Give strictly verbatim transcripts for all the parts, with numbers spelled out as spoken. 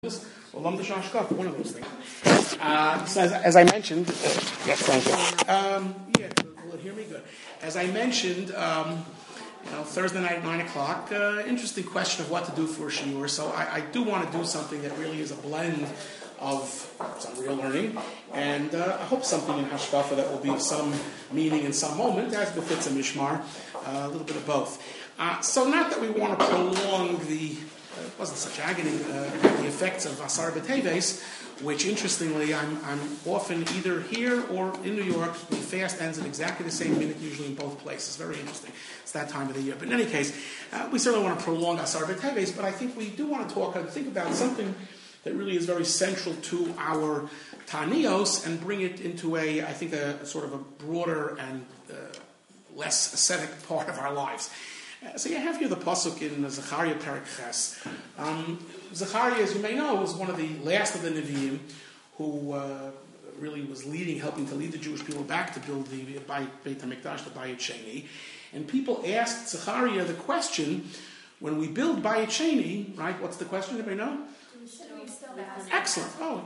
Or Lam D'Shah Shkaf, one of those things. Uh, so as, as I mentioned, uh, yes, thank you. Um, yeah, will it hear me? Good. As I mentioned, um, you know, Thursday night at nine o'clock, uh, interesting question of what to do for a shiur. So I, I do want to do something that really is a blend of some real learning, and uh, I hope something in Hashkafa that will be of some meaning in some moment, as befits a mishmar, uh, a little bit of both. Uh, so not that we want to prolong the Uh, it wasn't such agony, uh, the effects of Asar B'Teves, which interestingly I'm, I'm often either here or in New York. The fast ends at exactly the same minute, usually in both places. Very interesting. It's that time of the year. But in any case, uh, we certainly want to prolong Asar B'Teves, but I think we do want to talk and think about something that really is very central to our Tanios and bring it into a, I think, a, a sort of a broader and uh, less ascetic part of our lives. Uh, so you have here the pasuk in Zechariah Perek Ches. Um, Zechariah, as you may know, was one of the last of the Nevi'im who uh, really was leading, helping to lead the Jewish people back to build the Beit HaMikdash, the Bayit Sheni. And people asked Zechariah the question, when we build Bayit Sheni, right, what's the question, anybody know? Excellent. Oh,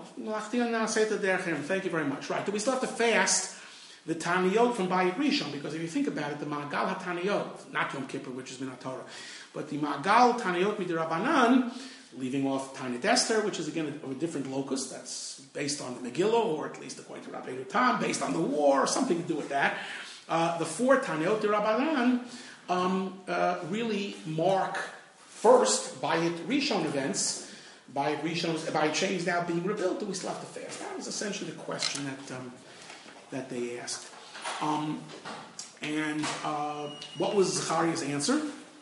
thank you very much. Right, do we still have to fast the Taniyot from Bayit Rishon? Because if you think about it, the Ma'agal HaTaniyot, not Yom Kippur, which is Minat Torah, but the Ma'agal Taniyot Midirabanan, leaving off Tanit Esther, which is again of a different locus, that's based on the Megillah, or at least according to Rabbeinu Tam, based on the war, or something to do with that. Uh, the four Taniyot Midirabanan um, uh, really mark first Bayit Rishon events. Bayit Rishon, Bayit Sheni is now being rebuilt. Do we still have to fast? That was essentially the question that Um, that they asked. Um, and uh, what was Zechariah's answer?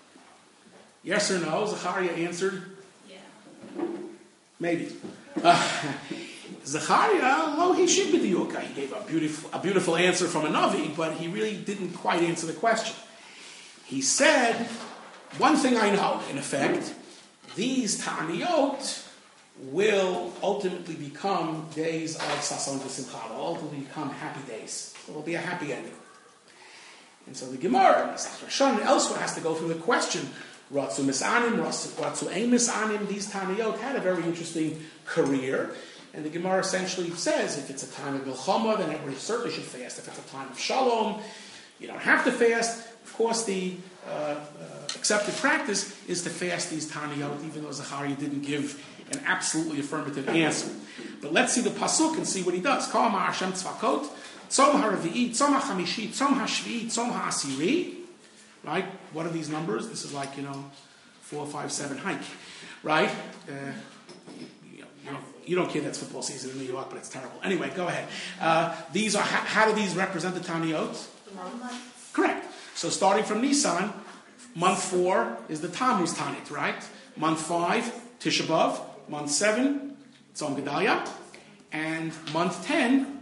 Yes or no? Zechariah answered? Yeah. Maybe. Uh, Zechariah, lo he should be the Yuka. He gave a beautiful, a beautiful answer from a Navi, but he really didn't quite answer the question. He said, one thing I know, in effect, these Ta'aniyot will ultimately become days of Sason V'Simcha, will ultimately become happy days. It will be a happy ending. And so the Gemara, Rishon, and elsewhere has to go through the question, Ratzu Misanim, Ratzu Ein Misanim, these Taniyot had a very interesting career. And the Gemara essentially says, if it's a time of Milchama, then everybody certainly should fast. If it's a time of Shalom, you don't have to fast. Of course, the uh, uh, accepted practice is to fast these Taniyot, even though Zechariah didn't give an absolutely affirmative answer. But let's see the pasuk and see what he does. Kol ma Hashem tzvakot, tzom ha'revi'i, tzom ha'chamishi, tzom ha'shvi'i, tzom ha'asiri. Right? What are these numbers? This is like, you know, four, five, seven hike. Right? Uh, you, you, you, don't, you don't care that's football season in New York, but it's terrible. Anyway, go ahead. Uh, these are how, how do these represent the Taniyot? Correct. So starting from Nisan, month four is the Tammuz Tanit, right? Month five, Tisha B'Av. Month seven, Tzom Gedalia, and month ten,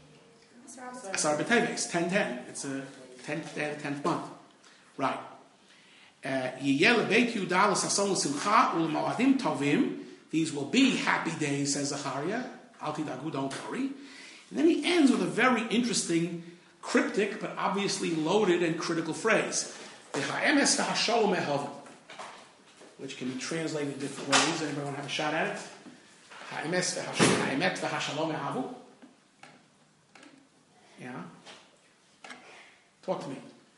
Asar B'Teves, ten ten. It's a tenth day of the tenth month. Right. Yiyeh lebeit Yehuda l'sason l'simcha u'l'ma'adim tovim. These will be happy days, says Zechariah. Al tidagu, don't worry. And then he ends with a very interesting, cryptic, but obviously loaded and critical phrase. V'ha'emes v'ha'shalom ehavu, which can be translated in different ways. Anybody want to have a shot at it? Ha'emet v'hashalom ehavu. Yeah. Talk to me.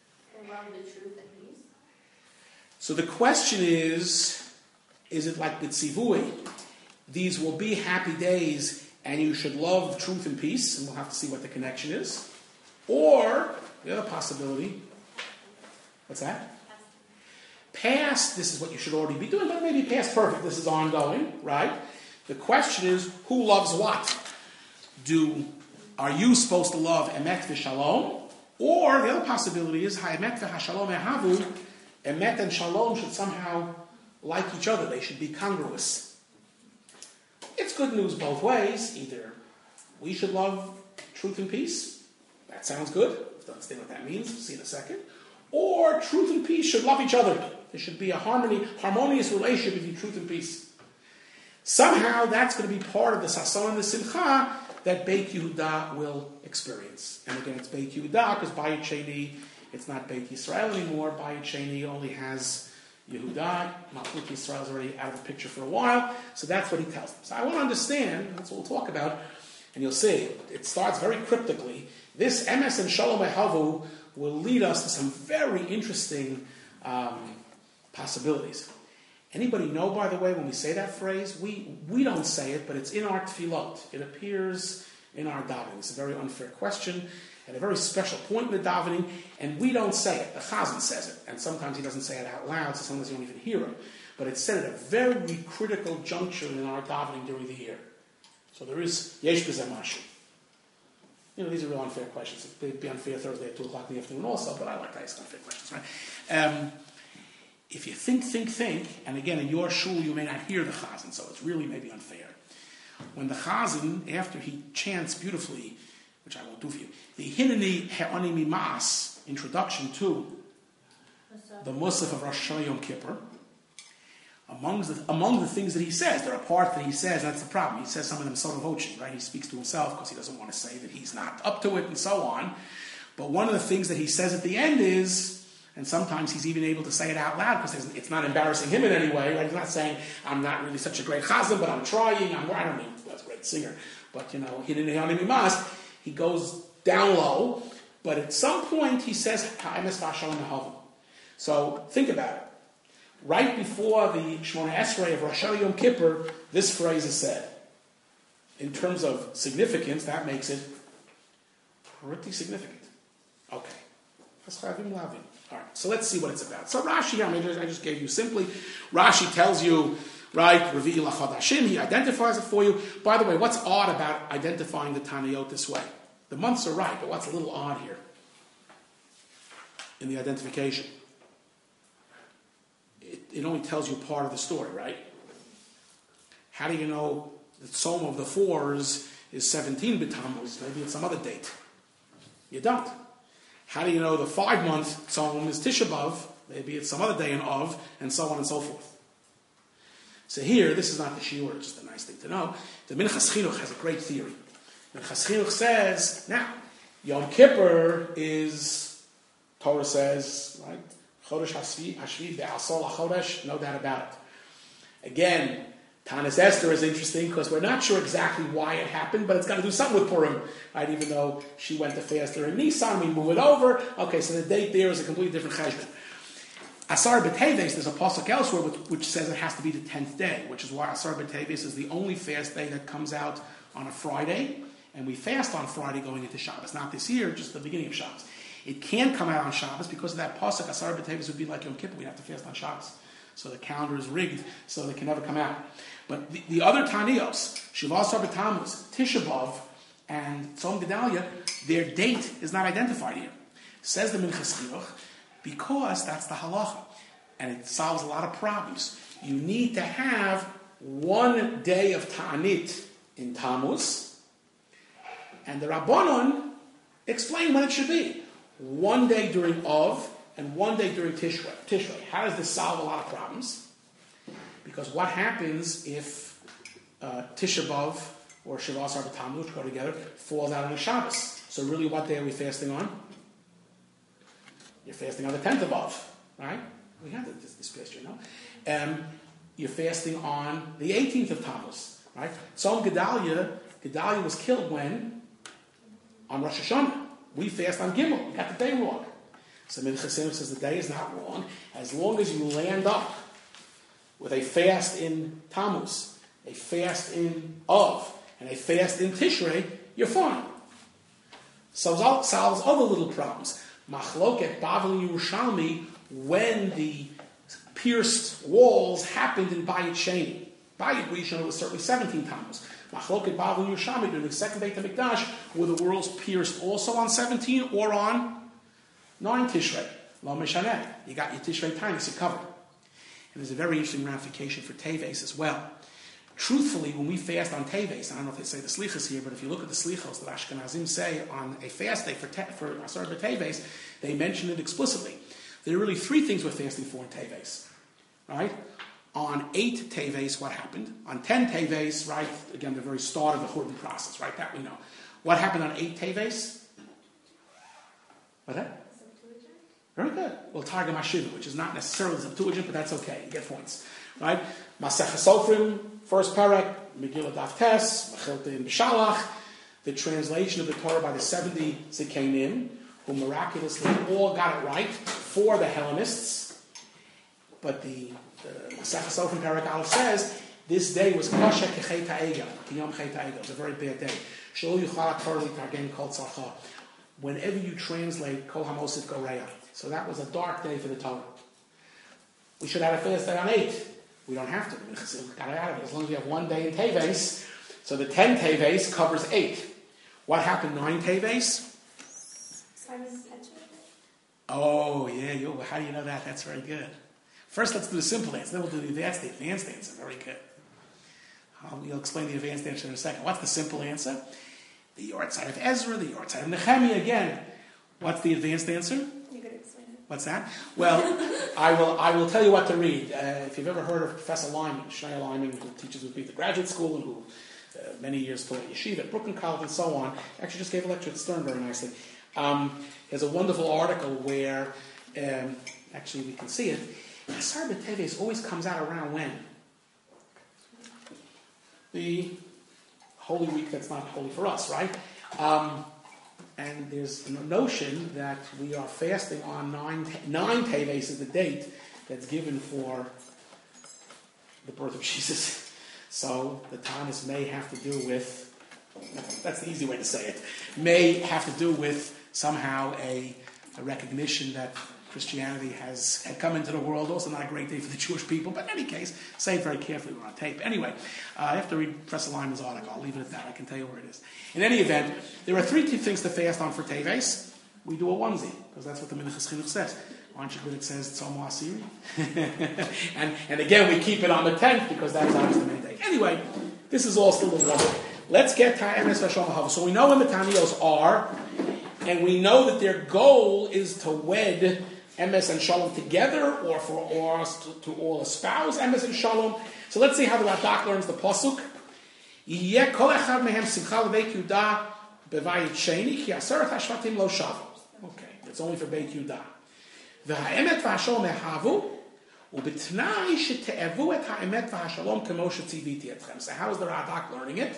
So the question is, is it like B'tzivui? These will be happy days and you should love truth and peace, and we'll have to see what the connection is. Or, the other possibility, what's that? Past, this is what you should already be doing, but maybe past perfect, this is ongoing, right? The question is, who loves what? Do, are you supposed to love emet v'shalom? Or the other possibility is, ha'emet v'hashalom ehavu, emet and shalom should somehow like each other, they should be congruous. It's good news both ways. Either we should love truth and peace, that sounds good, you have to understand what that means, we'll see in a second. Or truth and peace should love each other. There should be a harmony, harmonious relationship between truth and peace. Somehow that's going to be part of the Sason and the Simcha that Beit Yehuda will experience. And again, it's Beit Yehuda because Bayit Sheni, it's not Beit Yisrael anymore. Bayit Sheni only has Yehuda, Malchut Yisrael is already out of the picture for a while, so that's what he tells them. So I want to understand, that's what we'll talk about, and you'll see, it starts very cryptically. This Emes and Shalom Ehavu will lead us to some very interesting um, possibilities. Anybody know, by the way, when we say that phrase, we, we don't say it, but it's in our tefillot. It appears in our davening. It's a very unfair question, at a very special point in the davening, and we don't say it. The Chazan says it, and sometimes he doesn't say it out loud, so sometimes you don't even hear it. But it's said at a very critical juncture in our davening during the year. So there is Yesh B'zeh Mashu. You know, these are real unfair questions. It'd be unfair Thursday at two o'clock in the afternoon also, but I like to ask unfair questions, right? Um, if you think, think, think, and again, in your shul you may not hear the Chazan, so it's really maybe unfair. When the Chazan, after he chants beautifully, which I won't do for you, the Hineni He'ani Mimas, introduction to the Musaf of Rosh Hashanah Yom Kippur, among the, among the things that he says, there are parts that he says, that's the problem. He says some of them sort of voching, right? He speaks to himself because he doesn't want to say that he's not up to it and so on. But one of the things that he says at the end is, and sometimes he's even able to say it out loud because it's not embarrassing him in any way, right? He's not saying, I'm not really such a great chazan, but I'm trying, I'm, I don't mean, that's a great singer, but you know, he didn't mimas. He goes down low, but at some point he says, so think about it. Right before the Shemona Esrei of Rosh Hashanah Yom Kippur, this phrase is said. In terms of significance, that makes it pretty significant. Okay. All right, so let's see what it's about. So Rashi, I mean, I just gave you simply, Rashi tells you, right, Revi'i L'Chodashim, he identifies it for you. By the way, what's odd about identifying the Tanayot this way? The months are right, but what's a little odd here in the identification? It, it only tells you part of the story, right? How do you know the Tzom of the Fours is seventeen B'Tammuz? Maybe it's some other date. You don't. How do you know the five-month Tzom is Tisha B'Av? Maybe it's some other day in Av, and so on and so forth. So here, this is not the shiur, it's just a nice thing to know. The Minchas Chinuch has a great theory. Minchas Chinuch says, now, Yom Kippur is, Torah says, right, Chodesh Hashvi Be'asol HaChodesh, no doubt about it. Again, Tanis Esther is interesting because we're not sure exactly why it happened, but it's got to do something with Purim, right? Even though she went to fast during Nisan, we move it over. Okay, so the date there is a completely different cheshbon. Asar B'Teves, there's a pasuk elsewhere which, which says it has to be the tenth day, which is why Asar B'Teves is the only fast day that comes out on a Friday, and we fast on Friday going into Shabbos. Not this year, just the beginning of Shabbos. It can't come out on Shabbos because of that pasuk. Asar B'Teves would be like Yom Kippur. We have to fast on Shabbos. So the calendar is rigged so they can never come out. But the, the other Taniyos, Shiva Asar B'Tammuz, Tisha B'Av, and Tzom Gedalia, their date is not identified here. Says the Minchas Chinuch, because that's the halacha. And it solves a lot of problems. You need to have one day of Ta'anit in Tammuz, and the Rabbanon explain when it should be. One day during Av, and one day during Tishrei. Tishrei. How does this solve a lot of problems? Because what happens if uh, Tisha B'Av or Shiva Asar B'Tammuz, which go together, falls out on a Shabbos? So really, what day are we fasting on? You're fasting on the tenth of Av, right? We had this, this fast, you know. Um, you're fasting on the eighteenth of Tammuz, right? Tzom Gedalia, Gedalia was killed when? On Rosh Hashanah. We fast on Gimel. We got the day wrong. So Minchas Chinuch says the day is not wrong as long as you land up with a fast in Tammuz, a fast in Av, and a fast in Tishrei, you're fine. So it solves other little problems. Machloket Bavel Yerushalmi, when the pierced walls happened in Bayit Sheni. Bayit Rishon was certainly seventeen Tammuz. Machloket Bavel Yerushalmi, during the second Beit HaMikdash, were the walls pierced also on seventeen or on nine Tishrei. Lo Meshaneh. You got your Tishrei times, you're covered. And there's a very interesting ramification for Teves as well. Truthfully, when we fast on Teves, I don't know if they say the Slichos here, but if you look at the Slichos that Ashkenazim say on a fast day for, te- for Asar B'Teves, they mention it explicitly. There are really three things we're fasting for in Teves. Right? On eight Teves, what happened? On ten Teves, right? Again, the very start of the Churban process, right? That we know. What happened on eight Teves? What that? Very good. Well, Targum Hashiva, which is not necessarily the Septuagint, but that's okay. You get points. Right? Masechah Sofrim, first parak, Megillah Daf Tes, Mechilta in B'Shalach, the translation of the Torah by the seventy Zikanim, who miraculously all got it right for the Hellenists. But the, the Masechah Sofrim parak Aleph says, this day was Kasha Kechet Ha'ega, Kiyom Chet Ha'ega. It was a very bad day. Shelo Yuchal HaTorah Targem Kol Tzarcha. Whenever you translate Kol HaMosif Goreya. So that was a dark day for the Torah. We should have a fast day on eight. We don't have to. We got it out of it. As long as we have one day in Teves. So the ten Teves covers eight. What happened nine Teves? Oh, yeah. You, how do you know that? That's very good. First, let's do the simple answer. Then we'll do the advanced, the advanced answer. Very good. Um, we'll explain the advanced answer in a second. What's the simple answer? The Yortzeit of Ezra, the Yortzeit of Nehemiah. Again, what's the advanced answer? You could explain it. What's that? Well, I will I will tell you what to read. Uh, if you've ever heard of Professor Lyman, Shneur Lyman, who teaches with me at the graduate school and who uh, many years taught at Yeshiva at Brooklyn College and so on, actually just gave a lecture at Stern very nicely. Um, he has a wonderful article where, um, actually we can see it, Asar B'Teves always comes out around when? The Holy Week that's not holy for us, right? Um, and there's a notion that we are fasting on nine, nine Teves is the date that's given for the birth of Jesus. So the Tanis may have to do with, that's the easy way to say it, may have to do with somehow a, a recognition that Christianity has had come into the world. Also not a great day for the Jewish people, but in any case, say it very carefully. We're on tape. Anyway, uh, I have to read Professor Lyman's article. I'll leave it at that. I can tell you where it is. In any event, there are three things to fast on for Teves. We do a onesie, because that's what the Minchas Chinuch says. Aren't you good? It says Tzom Asiri. and and again, we keep it on the tenth, because that's always the main day. Anyway, this is all still a wonder. Let's get to Emes V'Shalom Ahava. So we know when the Tanios are, and we know that their goal is to wed Emes and Shalom together, or for or to, to all espouse Emes and Shalom. So let's see how the Radak learns the pasuk. Yeh kol echad mehem simcha lebeit Yehuda bevayit sheni ki aseret hashvatim lo shavu. Okay, it's only for Beit Yehuda. V'ha'emet v'hashalom ehavu u'b'tnai shete'evu et ha'emet v'hashalom kemo shetziviti etchem. So how is the Radak learning it?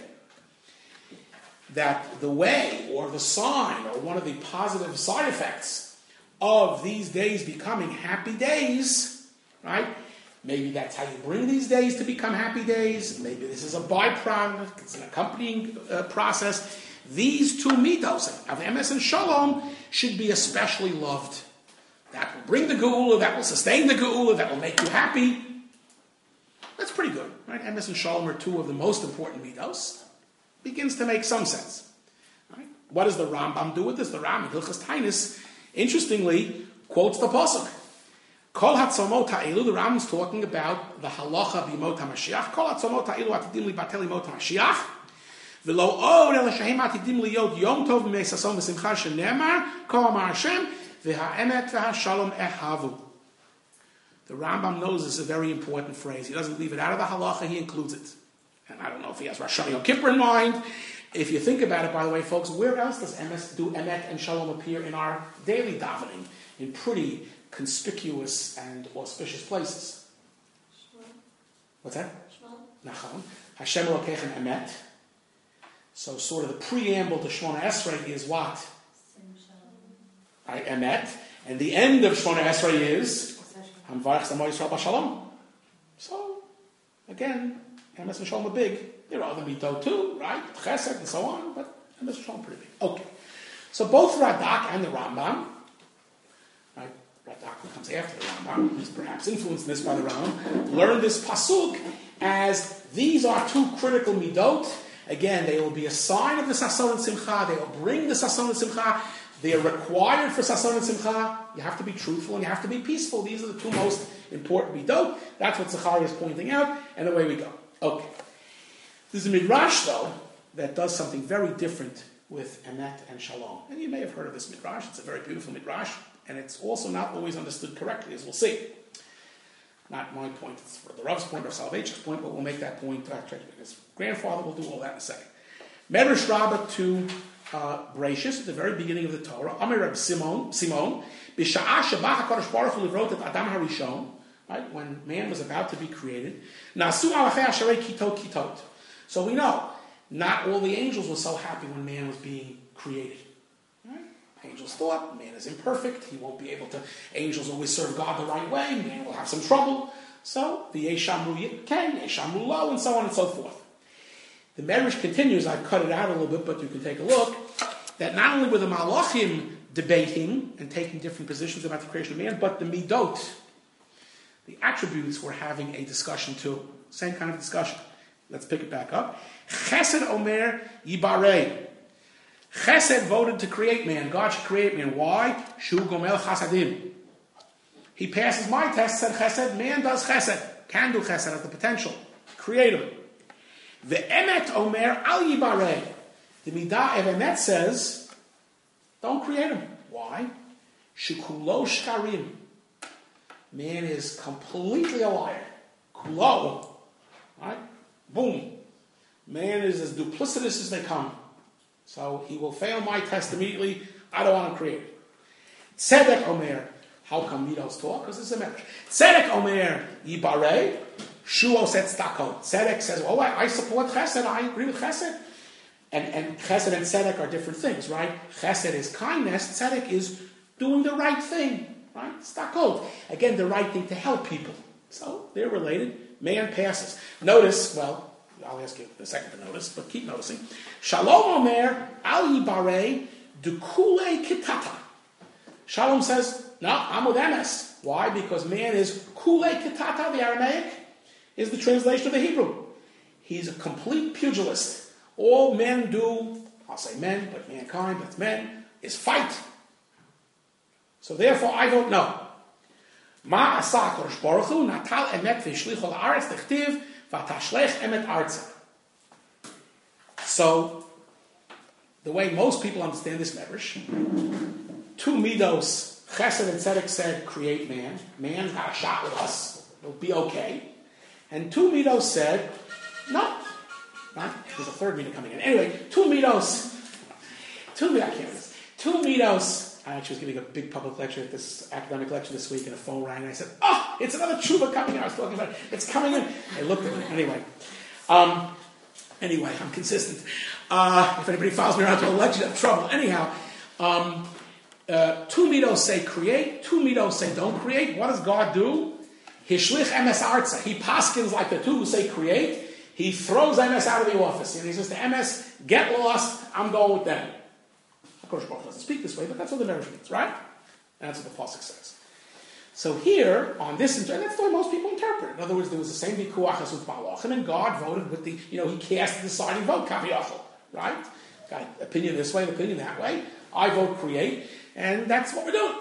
That the way, or the sign, or one of the positive side effects of these days becoming happy days, right? Maybe that's how you bring these days to become happy days. Maybe this is a byproduct. It's an accompanying uh, process. These two mitos of Emes and Shalom should be especially loved. That will bring the Geula, that will sustain the Geula, that will make you happy. That's pretty good, right? Emes and Shalom are two of the most important mitos. Begins to make some sense. Right? What does the Rambam do with this? The Rambam, Hilchas Tainis, interestingly, quotes the pasuk. Kol hatzomot ha'elu, the Rambam's talking about the halacha b'yimot ha'mashiach. Kol hatzomot ha'elu atidim libatel yimot ha'mashiach. V'lo od el shehem atidim liyot yom tov v'meisason v'simcha shenemar kol amar Hashem v'ha'emet v'ha'shalom ehavu. The Rambam knows this is a very important phrase. He doesn't leave it out of the halacha, he includes it. And I don't know if he has Rosh Hashanah Yom Kippur in mind. If you think about it, by the way, folks, where else does Emes, do Emet and Shalom appear in our daily davening? In pretty conspicuous and auspicious places. Shmuel. What's that? Shmuel. Nachon. Hashem Elokechem Emet. So sort of the preamble to Shemona Esrei is what? Right, Emet. And the end of Shemona Esrei is Hamvarech Samo Yisrael B'Shalom. So, again, Emes and Shalom are big. There are other mitot too, right? Chesed and so on, but Emes and Shalom are pretty big. Okay. So both Radak and the Rambam, right? Radak comes after the Rambam, he's perhaps influenced this by the Rambam, learn this pasuk as these are two critical midot. Again, they will be a sign of the Sason and Simcha. They will bring the Sason and Simcha. They are required for Sason and Simcha. You have to be truthful and you have to be peaceful. These are the two most important midot. That's what Zechariah is pointing out, and away we go. Okay. There's a midrash, though, that does something very different with Emet and Shalom. And you may have heard of this midrash. It's a very beautiful midrash, and it's also not always understood correctly, as we'll see. Not my point, it's for the Rav's point or Soloveitchik's point, but we'll make that point. Actually, his grandfather will do all that in a second. Medrash Rabbah to uh, Bereshis, at the very beginning of the Torah, Amir Reb Simon, Simon, B'sha'ah shebach HaKadosh Baruch Hu livrot et Adam HaRishon, right, when man was about to be created, Nasu alachei asherei kitot kitot. So we know, not all the angels were so happy when man was being created. Right? Angels thought, man is imperfect, he won't be able to, angels always serve God the right way, man will have some trouble. So, the Yeshamru Yitken, Yeshamru Lo, and so on and so forth. The Medrash continues, I've cut it out a little bit, but you can take a look, that not only were the Malachim debating and taking different positions about the creation of man, but the Midot, the attributes, were having a discussion too. Same kind of discussion. Let's pick it back up. Chesed Omer Yibarei. Chesed voted to create man. God should create man. Why? Shu Gomel Chasadim. He passes my test, said Chesed. Man does Chesed. Can do Chesed, has the potential. Create him. The Emet Omer Al Yibarei. The Midah of Emet says, don't create him. Why? Shekulo Shkarim. Man is completely a liar. Kulo. Right? Boom. Man is as duplicitous as they come. So he will fail my test immediately. I don't want to create it. Tzedek Omer. How come Midos talk? Because it's a marriage. Tzedek Omer Yibarei. Shuo said Stako. Tzedek says, oh, I, I support Chesed. I agree with Chesed. And, and Chesed and Tzedek are different things, right? Chesed is kindness. Tzedek is doing the right thing, right? Stako. Again, the right thing to help people. So they're related. Man passes. Notice, well, I'll ask you a second to notice, but keep noticing. Shalom Omer Al Yibarei Dukule Kitata. Shalom says, no, I'm with M S. Why? Because man is Kule Kitata, the Aramaic, is the translation of the Hebrew. He's a complete pugilist. All men do, I'll say men, but mankind, but men, is fight. So therefore, I don't know. Ma asa HaKadosh Baruch Hu natal emet v'shlicho la'aretz techtiv v'tashlech emet arza. So, the way most people understand this medrash, two midos, Chesed and Tzedek said, create man. Man's got a shot with us. It'll be okay. And two midos said, no. Right? There's a third midah coming in. Anyway, two midos, two midos, I can't remember. Two midos. I actually was giving a big public lecture at this academic lecture this week, and a phone rang, and I said, oh, it's another tshuva coming in. I was talking about it. It's coming in. I looked at it. Anyway. Um, anyway, I'm consistent. Uh, if anybody follows me around to a lecture, you have trouble. Anyhow, um, uh, two midos say create, two midos say don't create. What does God do? Hishlich emes arza. He paskins like the two who say create. He throws M S out of the office. And he says to M S, get lost, I'm going with them. Of course, Baruch doesn't speak this way, but that's what the Medrash means, right? That's what the Pasuk says. So here, on this, and that's the way most people interpret it. In other words, there was the same Vikuach as with Malachim, and God voted with the, you know, he cast the deciding vote, Kaviyachal, right? Got an opinion this way, an opinion that way. I vote create, and that's what we're doing.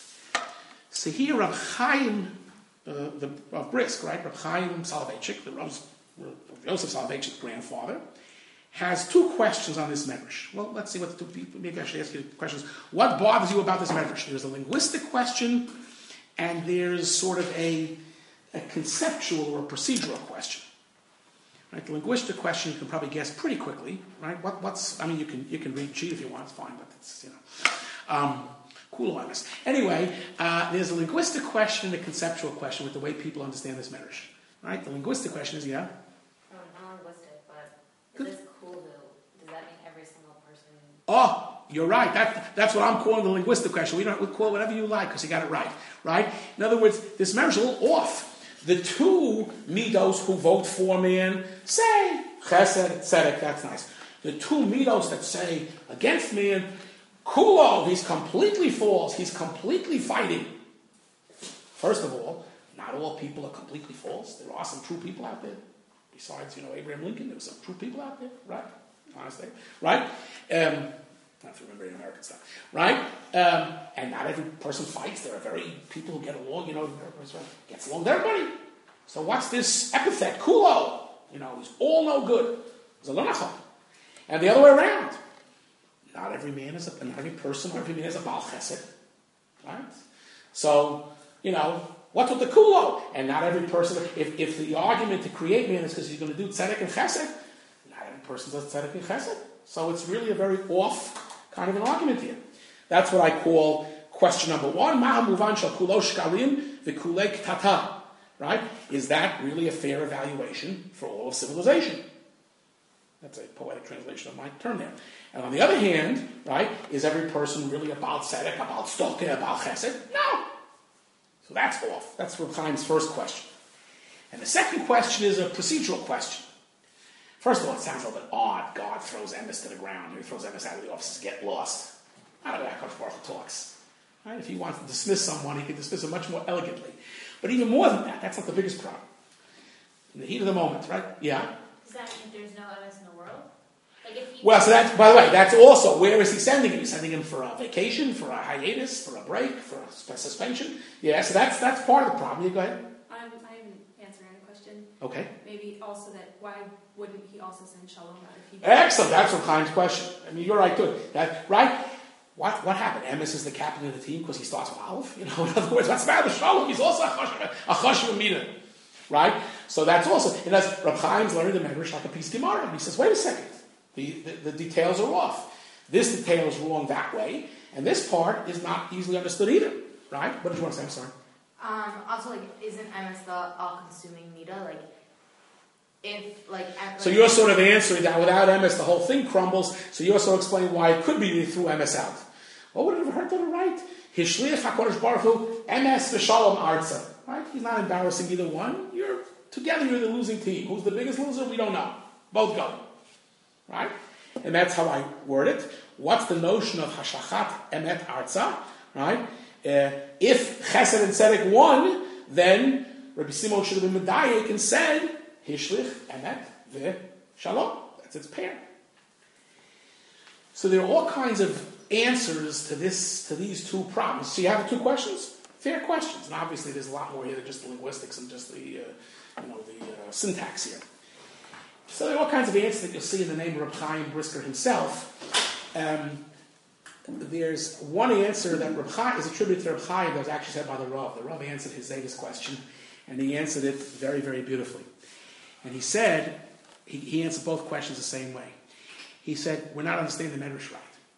So here, Rab Chaim, uh, the Rav Brisk, right? Rab Chaim Soloveitchik, the Rav's, Rav Yosef Soloveitchik's grandfather, has two questions on this medrash. Well, let's see what the two people, maybe I should ask you the questions. What bothers you about this medrash? There's a linguistic question, and there's sort of a, a conceptual or a procedural question. Right? The linguistic question you can probably guess pretty quickly, right? What, what's, I mean, you can you can read cheat if you want, it's fine, but it's, you know, um, cool on us. Anyway, uh, there's a linguistic question and a conceptual question with the way people understand this medrash. Right? The linguistic question is, yeah? Oh, not linguistic, but is this cool? Does that mean every single person? Oh, you're right. That, that's what I'm calling the linguistic question. We don't we'll call it whatever you like because you got it right. Right? In other words, this medrash is a little off. The two midos who vote for man say chesed, tzedek, that's nice. The two midos that say against man, kulo, he's completely false. He's completely fighting. First of all, not all people are completely false. There are some true people out there. Besides, you know, Abraham Lincoln, there were some true people out there, right? Honestly, right? Um, I have to remember the American stuff, right? Um, and not every person fights. There are very people who get along, you know, gets along with everybody. So what's this epithet? Kulo. You know, he's all no good. It's a lonachon. And the other way around. Not every man is a, not every person, not every man is a Baal Chesed. Right? So, you know, what's with the kulo? And not every person, if, if the argument to create man is because he's going to do tzedek and chesed, not every person does tzedek and chesed. So it's really a very off kind of an argument here. That's what I call question number one. Right? Is that really a fair evaluation for all of civilization? That's a poetic translation of my term there. And on the other hand, right, is every person really about tzedek, about stalker, about chesed? No. So that's off. That's Reb Chaim's first question. And the second question is a procedural question. First of all, it sounds a little bit odd. God throws emes to the ground. He throws emes out of the offices, get lost. Not the way HaKadosh Baruch Hu talks. Right? If he wants to dismiss someone, he can dismiss him much more elegantly. But even more than that, that's not the biggest problem. In the heat of the moment, right? Yeah? Does that mean there's no emes in the world? Like if he well, so that's, by the way, that's also, where is he sending him? He's sending him for a vacation, for a hiatus, for a break, for a suspension. Yeah, so that's that's part of the problem. You go ahead. I'm, I'm answering a question. Okay. Maybe also that, why wouldn't he also send Shalom out if he... Excellent. That's Reb Chaim's question. I mean, you're right, too. That, right? What what happened? Emes is the captain of the team because he starts with Aleph? You know, in other words, what's the matter with Shalom? He's also a Chashuv Mida. Right? So that's also, and that's Reb Chaim's learning the Medrash like a piece of Gemara. He says, wait a second. The, the, the details are off. This detail is wrong that way, and this part is not easily understood either. Right? What did you want to say? I'm sorry. Um, also, like, isn't emes the all-consuming Mida? Like, if, like... At, so like, you're sort of answering that without emes, the whole thing crumbles, so you're sort of explaining why it could be they threw emes out. What would it have hurt to write? Hishliach HaKadosh Baruch Hu, emes v'shalom arza. Right? He's not embarrassing either one. You're together, you're the losing team. Who's the biggest loser? We don't know. Both go. Right? And that's how I word it. What's the notion of hashachat emet arza? Right? Uh, if Chesed and Tzedek won, then Rabbi Simon should have been medayek and said, Hishlich emet v'shalom. That's its pair. So there are all kinds of answers to this, to these two problems. So you have the two questions? Fair questions. And obviously there's a lot more here than just the linguistics and just the, uh, you know, the uh, syntax here. So there are all kinds of answers that you'll see in the name of Reb Chaim Brisker himself. Um, there's one answer that Reb Chaim is attributed to Reb Chaim that was actually said by the Rav. The Rav answered his Zegas question, and he answered it very, very beautifully. And he said, he, he answered both questions the same way. He said, we're not understanding the Medrash right.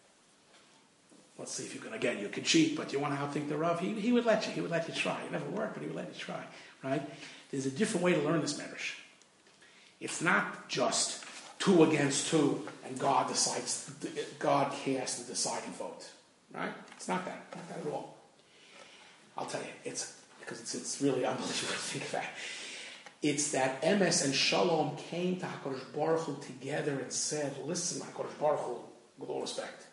Let's see if you can, again, you can cheat, but you want to outthink the Rav, he, he would let you. He would let you try. It never worked, but he would let you try. Right? There's a different way to learn this Medrash. It's not just two against two, and God decides, God casts the deciding vote. Right? It's not that. Not that at all. I'll tell you, it's because it's, it's really unbelievable to think that. It's that emes and shalom came to HaKadosh Baruch Hu together and said, listen, HaKadosh Baruch Hu, with all respect,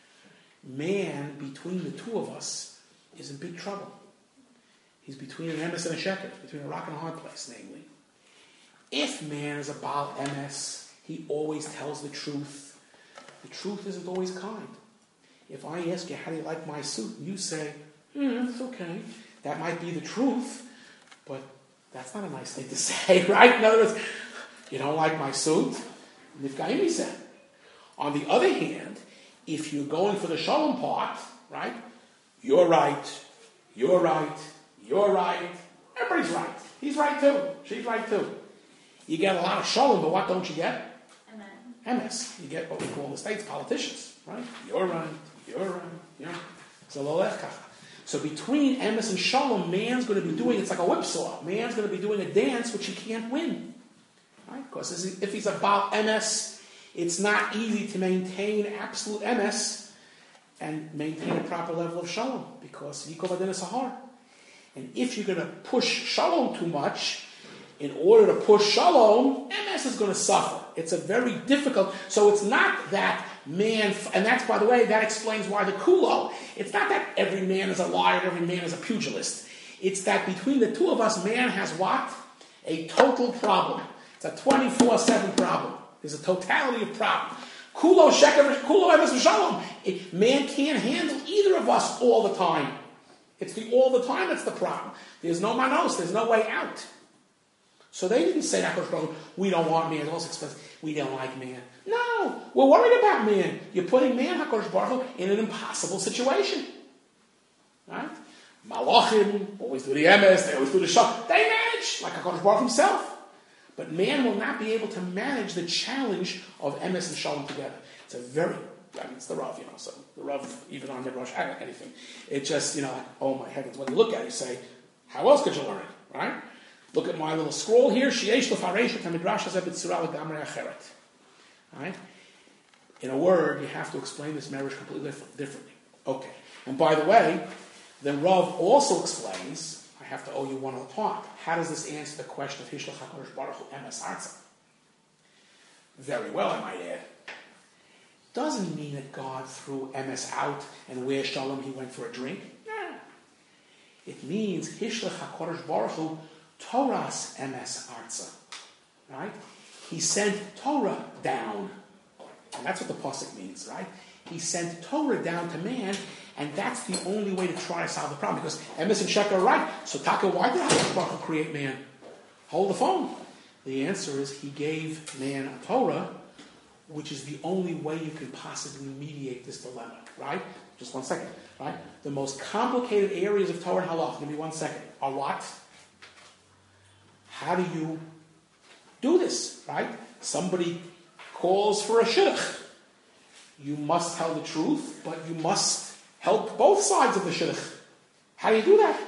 man between the two of us is in big trouble. He's between an emes and a sheker, between a rock and a hard place, namely. If man is a Baal emes, he always tells the truth. The truth isn't always kind. If I ask you, how do you like my suit? And you say, hmm, it's okay. That might be the truth, but that's not a nice thing to say, right? In other words, you don't like my suit? Nifgaim said. On the other hand, if you're going for the shalom part, right? You're right, you're right, you're right. Everybody's right. He's right too. She's right too. You get a lot of shalom, but what don't you get? Emes. You get what we call in the States politicians, right? You're right, you're right, you're right. So lolech kacha. So between emes and shalom, man's going to be doing, it's like a whipsaw. Man's going to be doing a dance which he can't win. Right? Because if he's about emes, it's not easy to maintain absolute emes and maintain a proper level of shalom. Because yikov adin sahar. And if you're going to push shalom too much, in order to push shalom, emes is going to suffer. It's a very difficult, so it's not that man, and that's, by the way, that explains why the kulo, it's not that every man is a liar, every man is a pugilist. It's that between the two of us, man has what? A total problem. It's a twenty-four seven problem. There's a totality of problem. Kulo sheker, kulo emes v'shalom. Man can't handle either of us all the time. It's the all the time that's the problem. There's no manos, there's no way out. So they didn't say that, we don't want man, it's also expensive. We don't like man. No, we're worried about man. You're putting man, HaKadosh Baruch Hu, in an impossible situation. Right? Malachim always do the emes, they always do the shah. They manage, like HaKadosh Baruch Hu himself. But man will not be able to manage the challenge of emes and shalom together. It's a very, I mean, it's the Rav, you know, so the Rav, even on Midrash, anything. It just, you know, like, oh my heavens, when you look at it, you say, how else could you learn it, right? Look at my little scroll here, Sheyesh Lefaresh HaMidrash Hazeh B'tzura L'gamrei Acheret. Right? In a word, you have to explain this marriage completely differently. Okay. And by the way, the Rav also explains, I have to owe you one other part, how does this answer the question of Hishlach HaKadosh Baruch Hu Emes Arza? Very well, I might add. Doesn't mean that God threw Emes out and where Shalom he went for a drink. Nah. It means Hishlach HaKadosh Baruch Hu Torah's Emes Arza. Right? He sent Torah down. And that's what the pasuk means, right? He sent Torah down to man, and that's the only way to try to solve the problem. Because Emes and Sheker are right. So Taka, why did HaKadosh Baruch Hu create man? Hold the phone. The answer is he gave man a Torah, which is the only way you can possibly mediate this dilemma, right? Just one second, right? The most complicated areas of Torah and Halach, give me one second, are what? How do you do this, right? Somebody calls for a shidduch. You must tell the truth, but you must help both sides of the shidduch. How do you do that?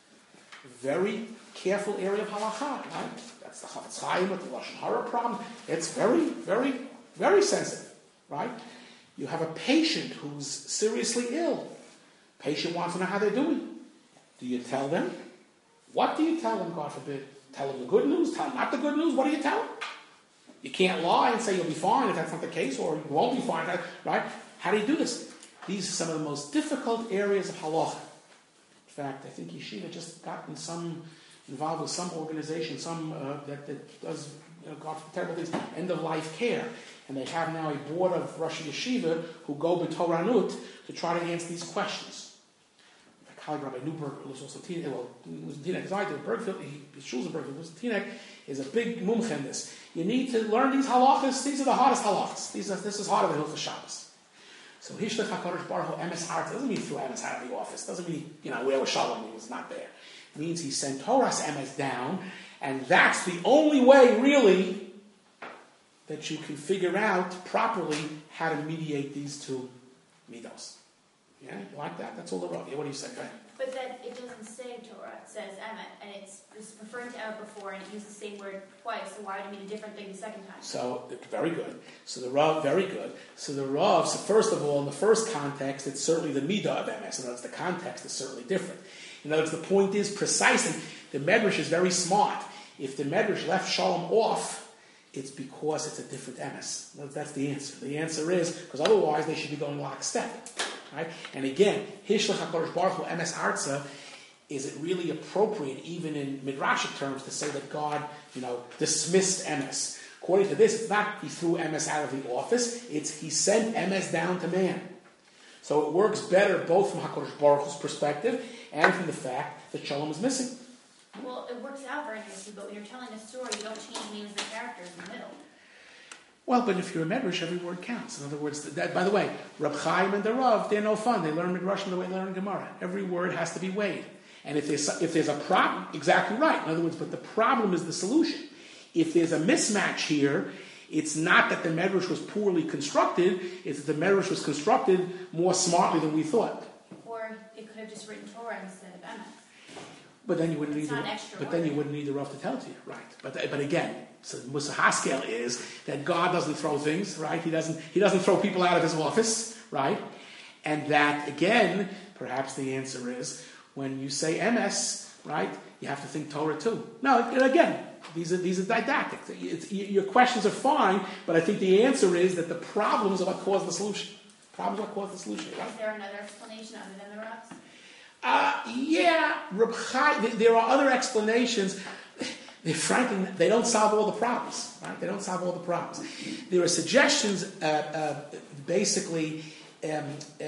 Very careful area of halacha, right? That's the Chavetz Chaim with the Lashon Hara problem. It's very, very, very sensitive, right? You have a patient who's seriously ill. Patient wants to know how they're doing. Do you tell them? What do you tell them, God forbid? Tell them the good news? Tell them not the good news? What do you tell them? You can't lie and say you'll be fine if that's not the case, or you won't be fine, right? How do you do this? These are some of the most difficult areas of halacha. In fact, I think Yeshiva just got in some, involved with some organization, some uh, that, that does, you know, God, terrible things, end-of-life care. And they have now a board of Rosh Yeshiva who go b'Toranut to try to answer these questions. My colleague Rabbi Newberg, who was also Teaneck, well, he was in Teaneck as I did, Bergfield, he, his shul's in Bergfield, he was in Teaneck, is a big mumch in this. You need to learn these halachas. These are the hardest halachas. These are, this is harder than Hilchos Shabbos. So Hishlach HaKadosh Baruch Hu Emes Arza doesn't mean he threw Emes out of the office. Doesn't mean, you know, where was Shalom? He was not there. It means he sent Torah's Emes down, and that's the only way, really, that you can figure out properly how to mediate these two midos. Yeah, you like that? That's all the Rav. Yeah, what do you say? Go ahead. But then it doesn't say Torah, it says Emet, and it's, it's referring to Emet before, and it used the same word twice, so why did it mean a different thing the second time? So, very good. So the Rav, very good. So the Rav, so first of all, in the first context, it's certainly the midah of M S. In other words, the context is certainly different. In other words, the point is precisely, the Medrash is very smart. If the Medrash left Shalom off, it's because it's a different M S. That's the answer. The answer is, because otherwise they should be going lockstep. Right? And again, Hishlach HaKadosh Baruch Hu Emes Arza, is it really appropriate, even in Midrashic terms, to say that God, you know, dismissed Emes? According to this, it's not he threw Emes out of the office, it's he sent Emes down to man. So it works better both from HaKadosh Baruch Hu's perspective and from the fact that Shalom is missing. Well, it works out very nicely, but when you're telling a story, you don't change the names of the characters in the middle. Well, but if you're a Medrash, every word counts. In other words, that, by the way, Reb Chaim and the Rav, they're no fun. They learn Midrash the way they learn Gemara. Every word has to be weighed. And if there's, if there's a problem, exactly right. In other words, but the problem is the solution. If there's a mismatch here, it's not that the Medrash was poorly constructed, it's that the Medrash was constructed more smartly than we thought. Or it could have just written Torah instead of Emet. But then you wouldn't It's need not the, extra but then you word. wouldn't need the Rav to tell it to you, right? But but again, so Musa Haskel is that God doesn't throw things, right? He doesn't he doesn't throw people out of his office, right? And that again, perhaps the answer is when you say M S, right? You have to think Torah too. No, again, these are these are didactic. It's, your questions are fine, but I think the answer is that the problems are what cause the solution. Problems are what cause the solution, right? Is there another explanation other than the Rav's? Uh, yeah, Reb Chai, there are other explanations. They, frankly, they don't solve all the problems. Right? They don't solve all the problems. There are suggestions. Uh, uh, basically, um,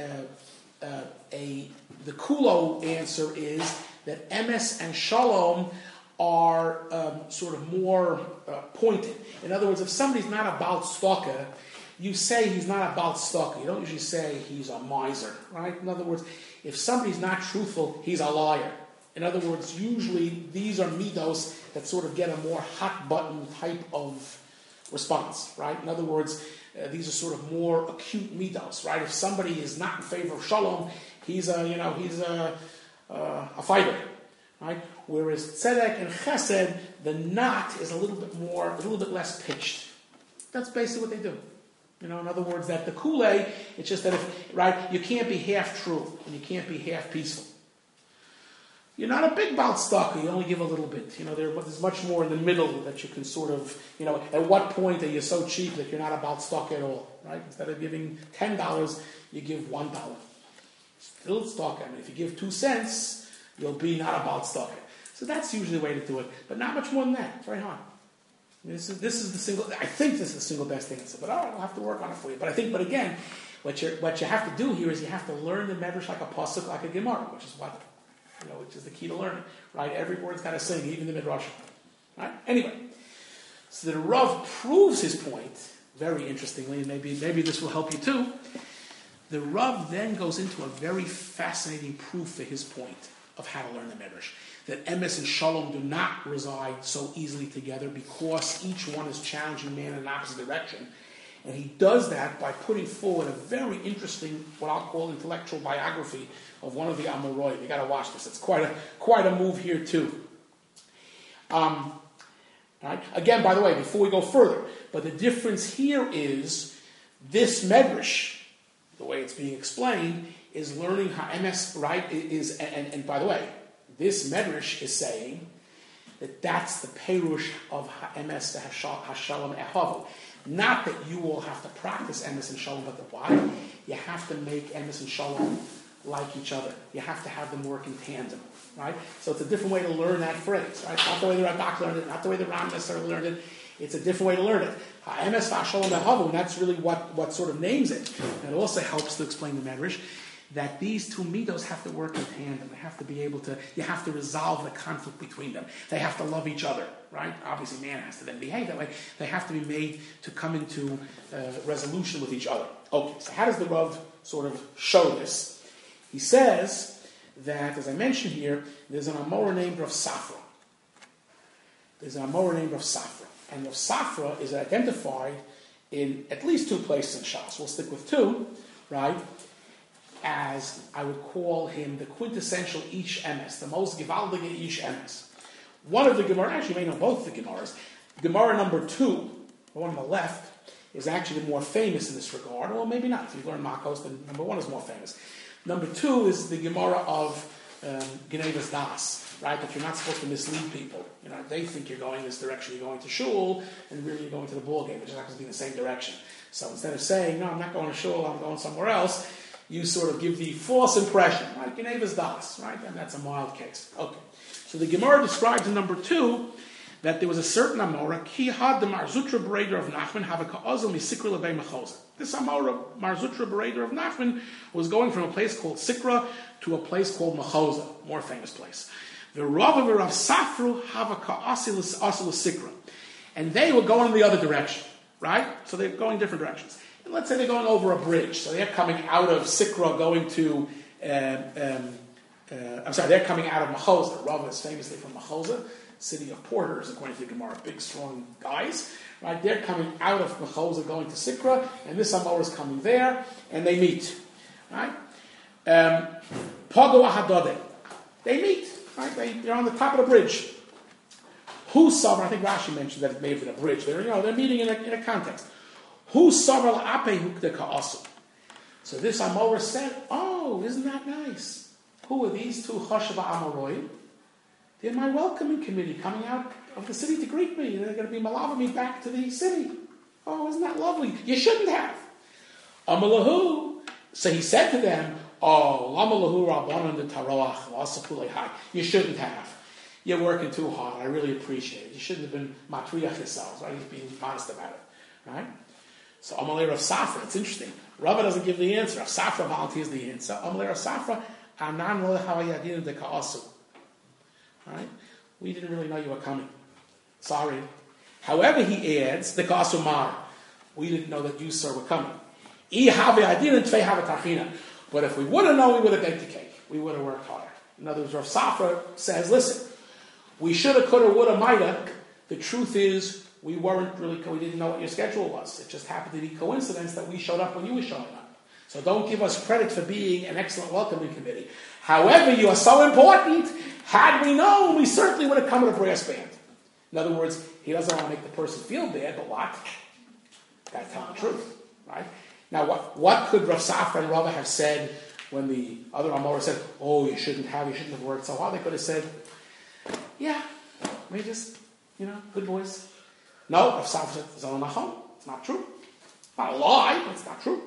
uh, uh, a the Kulo answer is that Emes and Shalom are um, sort of more uh, pointed. In other words, if somebody's not about stalker, you say he's not about stalker. You don't usually say he's a miser, right? In other words, if somebody's not truthful, he's a liar. In other words, usually these are midos that sort of get a more hot button type of response, right? In other words, uh, these are sort of more acute midos, right? If somebody is not in favor of shalom, he's a, you know, he's a, uh, a fighter, right? Whereas tzedek and chesed, the knot is a little bit more, a little bit less pitched. That's basically what they do. You know, in other words, that the Kool-Aid, it's just that if, right, you can't be half true and you can't be half peaceful. You're not a big bout stalker, you only give a little bit. You know, there, there's much more in the middle that you can sort of, you know, at what point are you so cheap that you're not about stalker at all, right? Instead of giving ten dollars, you give one dollar. Still stalker. I mean, if you give two cents, you'll be not about stalker. So that's usually the way to do it, but not much more than that. It's very hard. I mean, this is this is the single. I think this is the single best answer, but all right, I'll have to work on it for you. But I think, but again, what you what you have to do here is you have to learn the medrash like a pasuk, like a gemara, which is what you know, which is the key to learning, right? Every word's got to sing, even the midrash, right? Anyway, so the Rav proves his point very interestingly, and maybe maybe this will help you too. The Rav then goes into a very fascinating proof for his point of how to learn the medrash. That emes and shalom do not reside so easily together because each one is challenging man in an opposite direction. And he does that by putting forward a very interesting, what I'll call intellectual biography of one of the Amoraim. You got to watch this. It's quite a quite a move here too. Um, all right. Again, by the way, before we go further, but the difference here is this medrash, the way it's being explained, is learning how emes, right? Is and, and, and by the way, this medrash is saying that that's the perush of emes hashalom ehavu. Not that you all have to practice emes and shalom, but the why? You have to make emes and shalom like each other. You have to have them work in tandem, right? So it's a different way to learn that phrase, right? Not the way the Radak learned it, not the way the Ram necessarily learned it. It's a different way to learn it. Emes hashalom ehavu, and that's really what, what sort of names it. And it also helps to explain the medrash that these two midos have to work in tandem. They have to be able to, you have to resolve the conflict between them. They have to love each other, right? Obviously, man has to then behave that way. They have to be made to come into uh, resolution with each other. Okay, so how does the Rav sort of show this? He says that, as I mentioned here, there's an Amora named Rav Safra. There's an Amora named Rav Safra. And Rav Safra is identified in at least two places in Shas. We'll stick with two, right? As I would call him the quintessential Ish Emes, the most gewaldige Ish Emes. One of the Gemara, actually you may know both the Gemaras. Gemara number two, the one on the left, is actually the more famous in this regard. Well, maybe not. If you learn Makos, then number one is more famous. Number two is the Gemara of um, Genevas Das, right? That you're not supposed to mislead people. You know, they think you're going this direction, you're going to shul, and really you're going to the ball game, which is not going to be in the same direction. So instead of saying, no, I'm not going to shul, I'm going somewhere else, you sort of give the false impression, right? Genevas Das, right? And that's a mild case. Okay. So the Gemara describes in number two that there was a certain Amora, Ki had the Marzutra Bereder of Nachman, have a Ka'azal Misikra Lebei Mechoza. This Amora, Marzutra Bereder of Nachman, was going from a place called Sikra to a place called Mechoza, more famous place. The Rav of Rav Safru have a Ka'asil Sikra. And they were going in the other direction, right? So they're going different directions. And let's say they're going over a bridge. So they're coming out of Sikra going to, um, um, uh, I'm sorry, they're coming out of Mechoza. Rav is famously from Mechoza, city of porters, according to the Gemara, big, strong guys. Right? They're coming out of Mechoza going to Sikra, and this Amor is coming there, and they meet. Right? Um, Pago Ahadode. They meet. Right? They, they're on the top of the bridge. Who saw, I think Rashi mentioned that it may have been a bridge. They're, you know, they're meeting in a, in a context. Who saw ape hukde ka'asu? So this Amora said, oh, isn't that nice? Who are these two Chosheva Amoraim? They're my welcoming committee coming out of the city to greet me. They're going to be malava me back to the city. Oh, isn't that lovely? You shouldn't have. Amalahu. So he said to them, oh, Amalahu Rabbanan de Taroach, Lasapulehai. You shouldn't have. You're working too hard. I really appreciate it. You shouldn't have been matriach yourselves, right? He's being honest about it. Right? So Amalei Rav Safra, it's interesting. Rava doesn't give the answer. Rav Safra volunteers the answer. Amalei Rav Safra, Anan lo havayadin de ka'asu. Right? We didn't really know you were coming. Sorry. However, he adds, the ka'asu mar. We didn't know that you, sir, were coming. But if we would have known, we would have baked the cake. We would have worked harder. In other words, Rav Safra says, listen, we should have, could have, would have, might have. The truth is, we weren't really, we didn't know what your schedule was. It just happened to be coincidence that we showed up when you were showing up. So don't give us credit for being an excellent welcoming committee. However, you are so important. Had we known, we certainly would have come with a brass band. In other words, he doesn't want to make the person feel bad, but what? Got to tell the truth, right? Now, what, what could Rav Safra and Rava have said when the other Amora said, oh, you shouldn't have, you shouldn't have worked so hard? They could have said, yeah, we just, you know, good boys. No, Rav Safra said, it's not true. It's not a lie, but it's not true.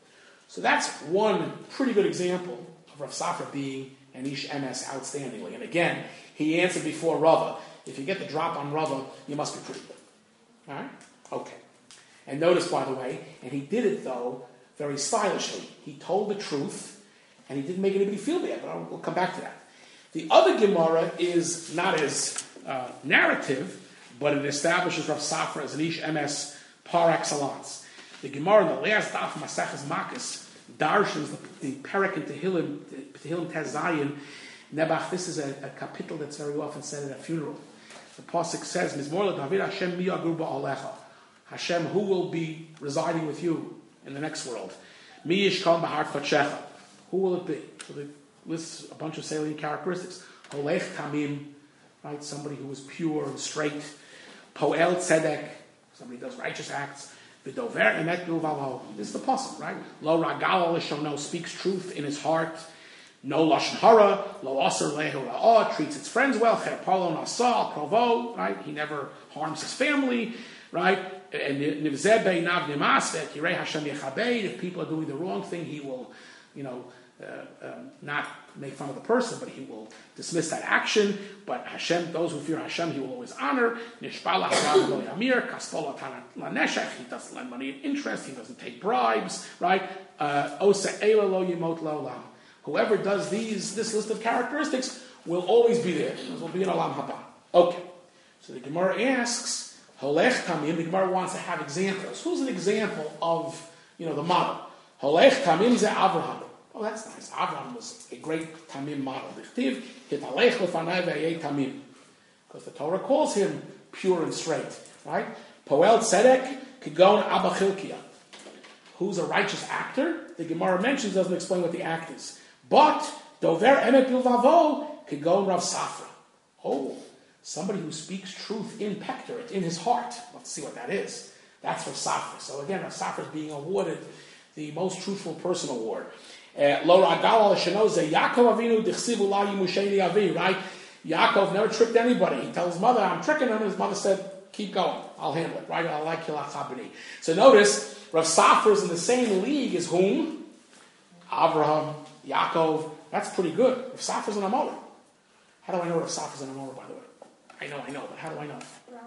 So that's one pretty good example of Rav Safra being an Ish M S outstandingly. And again, he answered before Rava. If you get the drop on Rava, you must be pretty good. All right? Okay. And notice, by the way, and he did it, though, very stylishly. He told the truth, and he didn't make anybody feel bad, but I'll, we'll come back to that. The other Gemara is not as uh, narrative, but it establishes Rav Safra as an Ish M S par excellence. The Gemara in the last daf of Maseches Makos darshans the, the Perek in Tehillim, Tehillim Tez Zayin. Nebach, this is a, a capital that's very often said at a funeral. The pasuk says, "Mizmor leDavid Hashem mi yagur ba'alecha." Hashem, who will be residing with you in the next world? Mi yishkon b'har fatshecha. Who will it be? So it lists a bunch of salient characteristics. Holech tamim, right? Somebody who is pure and straight. Poel tzedek, somebody who does righteous acts. V'dover emet bilvavo. This is the pasuk, right? Lo ragal l'shono, speaks truth in his heart. No lashon hara, lo aser lehu ra'ah, treats its friends well. Cherpalo nasa provo, right? He never harms his family, right? And nivzeh beinav nimas v'yirei Hashem yechabed. If people are doing the wrong thing, he will, you know, uh, um, not make fun of the person, but he will dismiss that action. But Hashem, those who fear Hashem, he will always honor. Nishpala harav lo yamir, kastola laneshech. He doesn't lend money in interest. He doesn't take bribes, right? Osa eila lo yimot lo. Whoever does these, this list of characteristics will always be there. Will be in Olam Haba. Okay. So the Gemara asks, Holech Tamim. The Gemara wants to have examples. Who's an example of, you know, the model? Holech Tamim ze Avraham. Oh, that's nice. Avraham was a great Tamim model. Dichtiv hitalech lefanai ve'yei Tamim. Because the Torah calls him pure and straight, right? Poel Tzedek Kigon Abba Chilkiah. Who's a righteous actor? The Gemara mentions, doesn't explain what the act is. But Dover Emet Bilvavo Kigon Rav Safra. Oh, somebody who speaks truth in pectorate, in his heart. Let's see what that is. That's Rav Safra. So again, Rav Safra is being awarded the most truthful person award. Lo Ragal al Shenoze Yaakov Avinu Dichsivu La Yimusheni Avi. Right? Yaakov never tricked anybody. He tells his mother, "I'm tricking him." His mother said, "Keep going. I'll handle it." Right? I like Kilachabini. So notice, Rav Safra is in the same league as whom? Avraham, Yaakov. That's pretty good. Rav Safra is an Amora. How do I know Rav Safra is an Amora, by the way? I know, I know, but how do I know?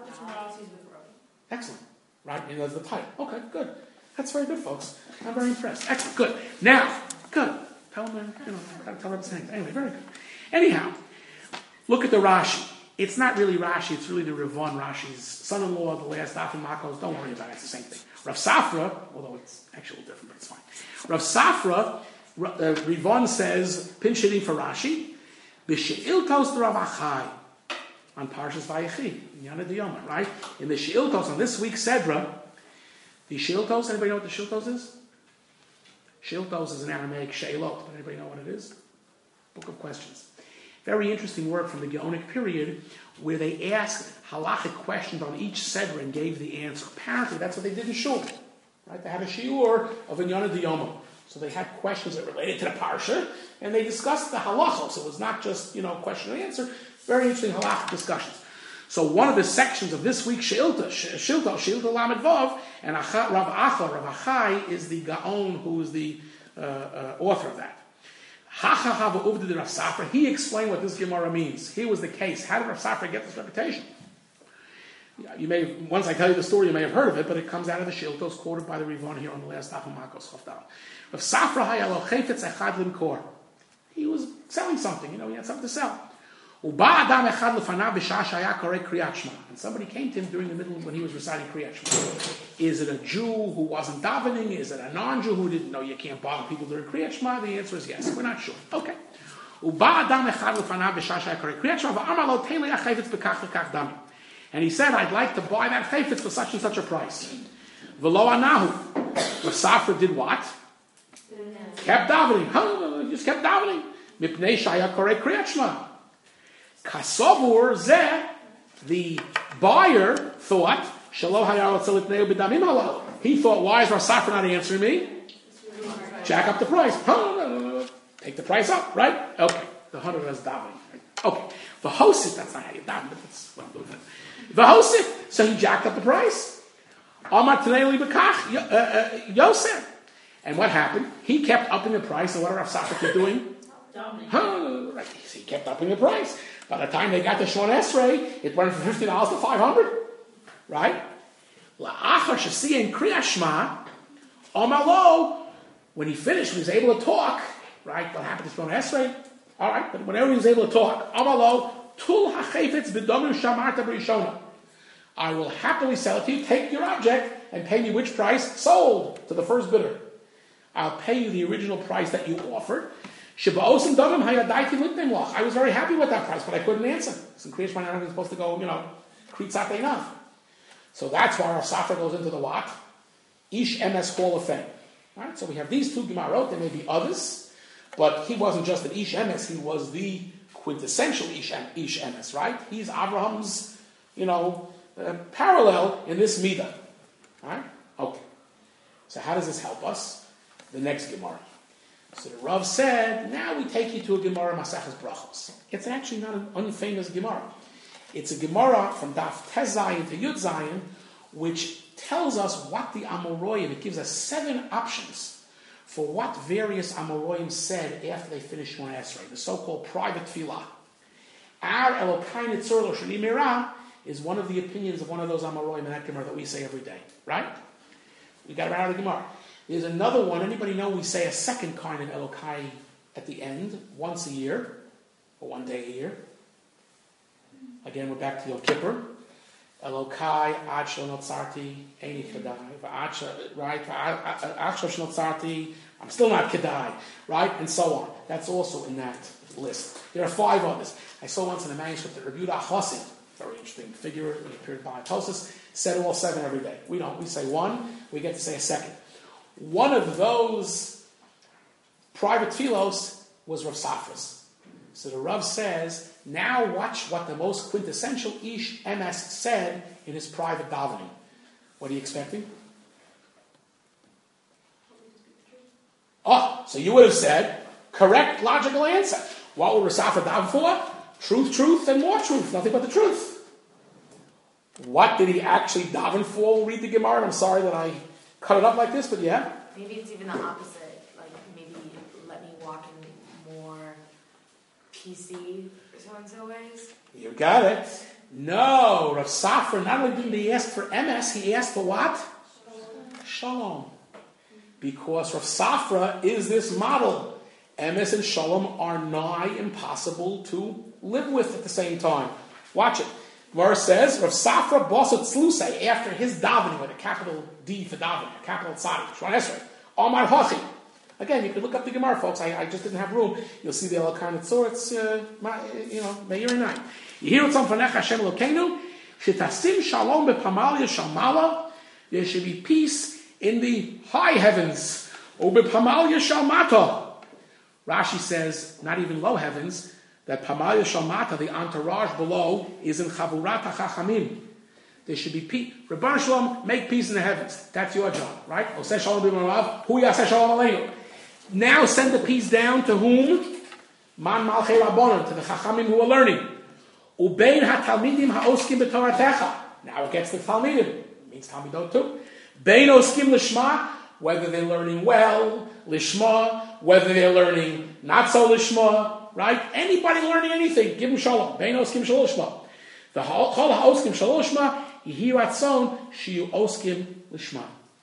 Excellent. Right? And that's the type. Okay, good. That's very good, folks. I'm very impressed. Excellent. Good. Now, good. Tell them, you know, I've got to tell them something. Anyway, very good. Anyhow, look at the Rashi. It's not really Rashi, it's really the Rivon, Rashi's son-in-law, the last Daf and Makos. Don't worry about it, it's the same thing. Rav Safra, although it's actually different, but it's fine. Rav Safra, uh, Rivon says, pin shitting for Rashi, B'she'iltos to Rav Achai, on Parshas Vayechi, Yana Diyoma, right? In the She'iltos, on this week's Sedra, the She'iltos, anybody know what the She'iltos is? She'iltos is an Aramaic She'ilot, but anybody know what it is? Book of Questions. Very interesting work from the Gaonic period where they asked halachic questions on each Sedra and gave the answer. Apparently, that's what they did in Shul. Right? They had a shiur of Inyana Diyoma. So they had questions that related to the Parsha, and they discussed the halachos. So it was not just, you know, question and answer. Very interesting halachic discussions. So one of the sections of this week's She'ilta, She'ilta, She'ilta Lamed Vav, and Rav Acha, Rav Achai is the Gaon who is the uh, uh, author of that. He explained what this Gemara means. Here was the case. How did Rav Safra get this reputation? You may, once I tell you the story, you may have heard of it, but it comes out of the She'iltos quoted by the Rivon here on the last Daf of Makos Chofdal. Rav Safra hayalo chayfetz echad limkor. He was selling something, you know, he had something to sell. Uba adam echad lefanav b'shah shaya korei kriyat shema. And somebody came to him during the middle when he was reciting kriyat shema. Is it a Jew who wasn't davening? Is it a non-Jew who didn't know you can't bother people during kriyat shema? The answer is yes. We're not sure. Okay. Uba adam echad lefanav b'shah shaya korei kriyat shema v'amar lo teilei achayfetz b'kach v'kach dami. And he said, I'd like to buy that chayfetz for such and such a price. V'lo anahu. Rav Safra did what? Kept davening. Huh, he just kept davening. Mipnei shaya korei kriyat shema. Kasavur zeh, the buyer thought, Shalo hayar otzel itneu b'damim halal. He thought, why is Rav Safra not answering me? Jack up the price. Take the price up, right? Okay. The hundred is davening. Okay. The hosit, that's not how you daven, but that's what I'm doing. The hosit, so he jacked up the price. Amar Tanei Bekach Yosef. And what happened? He kept upping the price, and what did Rav Safra keep doing? Huh, right. He kept upping the price. By the time they got to Shon Esrei, it went from fifty dollars to five hundred. Right? La'achar Shasiya in Kriyat Shema, Amar Lo, when he finished, he was able to talk. Right? What happened to Shon Esrei? All right, but whenever he was able to talk, Amar Lo, Tul ha'chayfetz b'domim shamarta b'rishona. I will happily sell it to you. Take your object and pay me which price? Sold to the first bidder. I'll pay you the original price that you offered. I was very happy with that price, but I couldn't answer. So Kriyash Shema is supposed to go, you know, kritzat enough. So that's why our Safra goes into the what? Ish M S Hall of Fame. All right, so we have these two Gemarot. There may be others, but he wasn't just an Ish M S. He was the quintessential Ish, Ish M S, right? He's Abraham's, you know, uh, parallel in this Midah. All right? Okay. So how does this help us? The next Gemara. So the Rav said, now we take you to a Gemara Maseches Brachos. It's actually not an unfamous Gemara. It's a Gemara from Daf Tez Zayin to Yud Zayin, which tells us what the Amoroyim, it gives us seven options for what various Amoroyim said after they finished Shmona Esrei, the so-called private tefillah. Our Elokai Nitzur Lo Shani Mirah is one of the opinions of one of those Amoroyim in that Gemara that we say every day, right? We got it right out of the Gemara. There's another one. Anybody know we say a second kind of Elokai at the end, once a year, or one day a year? Again, we're back to Yom Kippur. Elokai, Ad Shel Notzarti, Eini Kedai, right? Ad Shel Notzarti, I'm still not Kedai, right? And so on. That's also in that list. There are five others. I saw once in a manuscript that Rabbi Yehuda Chassid, very interesting figure, it appeared by Tosis, said all seven every day. We don't. We say one, we get to say a second. One of those private tefillos was Rav Safra's. So the Rav says, now watch what the most quintessential Ish M S said in his private davening. What are you expecting? Oh, so you would have said, correct logical answer. What would Rav Safra daven for? Truth, truth, and more truth. Nothing but the truth. What did he actually daven for? We'll read the Gemara. I'm sorry that I cut it up like this, but yeah. Maybe it's even the opposite. Like, maybe let me walk in more P C so-and-so ways. You got it. No, Rav Safra, not only didn't he ask for M S, he asked for what? Shalom. Shalom. Because Rav Safra is this model. M S and Shalom are nigh impossible to live with at the same time. Watch it. Gemara says, Rav Safra Bosot Tzlusei, after his davening, with a capital D for davening, a capital Tzadik, Shmon Esrei, Amar Hachi. Again, you can look up the Gemara, folks. I, I just didn't have room. You'll see the Elokai Nitzur. It's, uh, my, you know, Meir and nine. You hear what's on Fanech Hashem Elokeinu? Shetasim Shalom bePamalia Shalmala. There should be peace in the high heavens. O bePamalia Shalmata. Rashi says, not even low heavens, that Pamalia Shalmata, the entourage below, is in Chavurat HaChachamim. There should be peace. Rebbeinu Shalom, make peace in the heavens. That's your job, right? Oseh Shalom b'marav, hu yaseh Shalom aleinu. Now send the peace down to whom? Man Malchei Rabbanon, to the Chachamim who are learning. Ubein HaTalmidim HaOskim b'Toratecha. Now it gets the Talmidim. It means Talmidot too. Bein Oskim Lishma, whether they're learning well, Lishma, whether they're learning not so Lishma, right? Anybody learning anything, give them Shalom. Bein Oskim Shalom. The Chol HaOskim Shalom, Yehi Ratzon, Shiyu Oskim Lishma.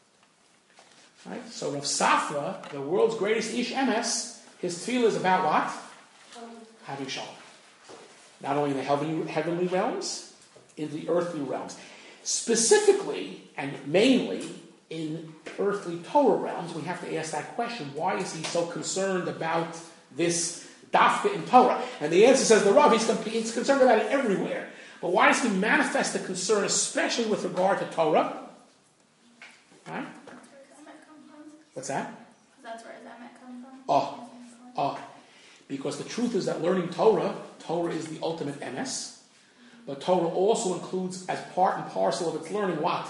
Right? So Rav Safra, the world's greatest Ish M S, his tefillah is about what? Having Shalom. Not only in the heavenly, heavenly realms, in the earthly realms. Specifically, and mainly, in earthly Torah realms, we have to ask that question. Why is he so concerned about this dafka in Torah? And the answer says the Rav, he's, he's concerned about it everywhere. But why does he manifest the concern, especially with regard to Torah? Right? What's that? That's where his emet comes from. Oh, oh. Because the truth is that learning Torah, Torah is the ultimate M S. But Torah also includes, as part and parcel of its learning, what?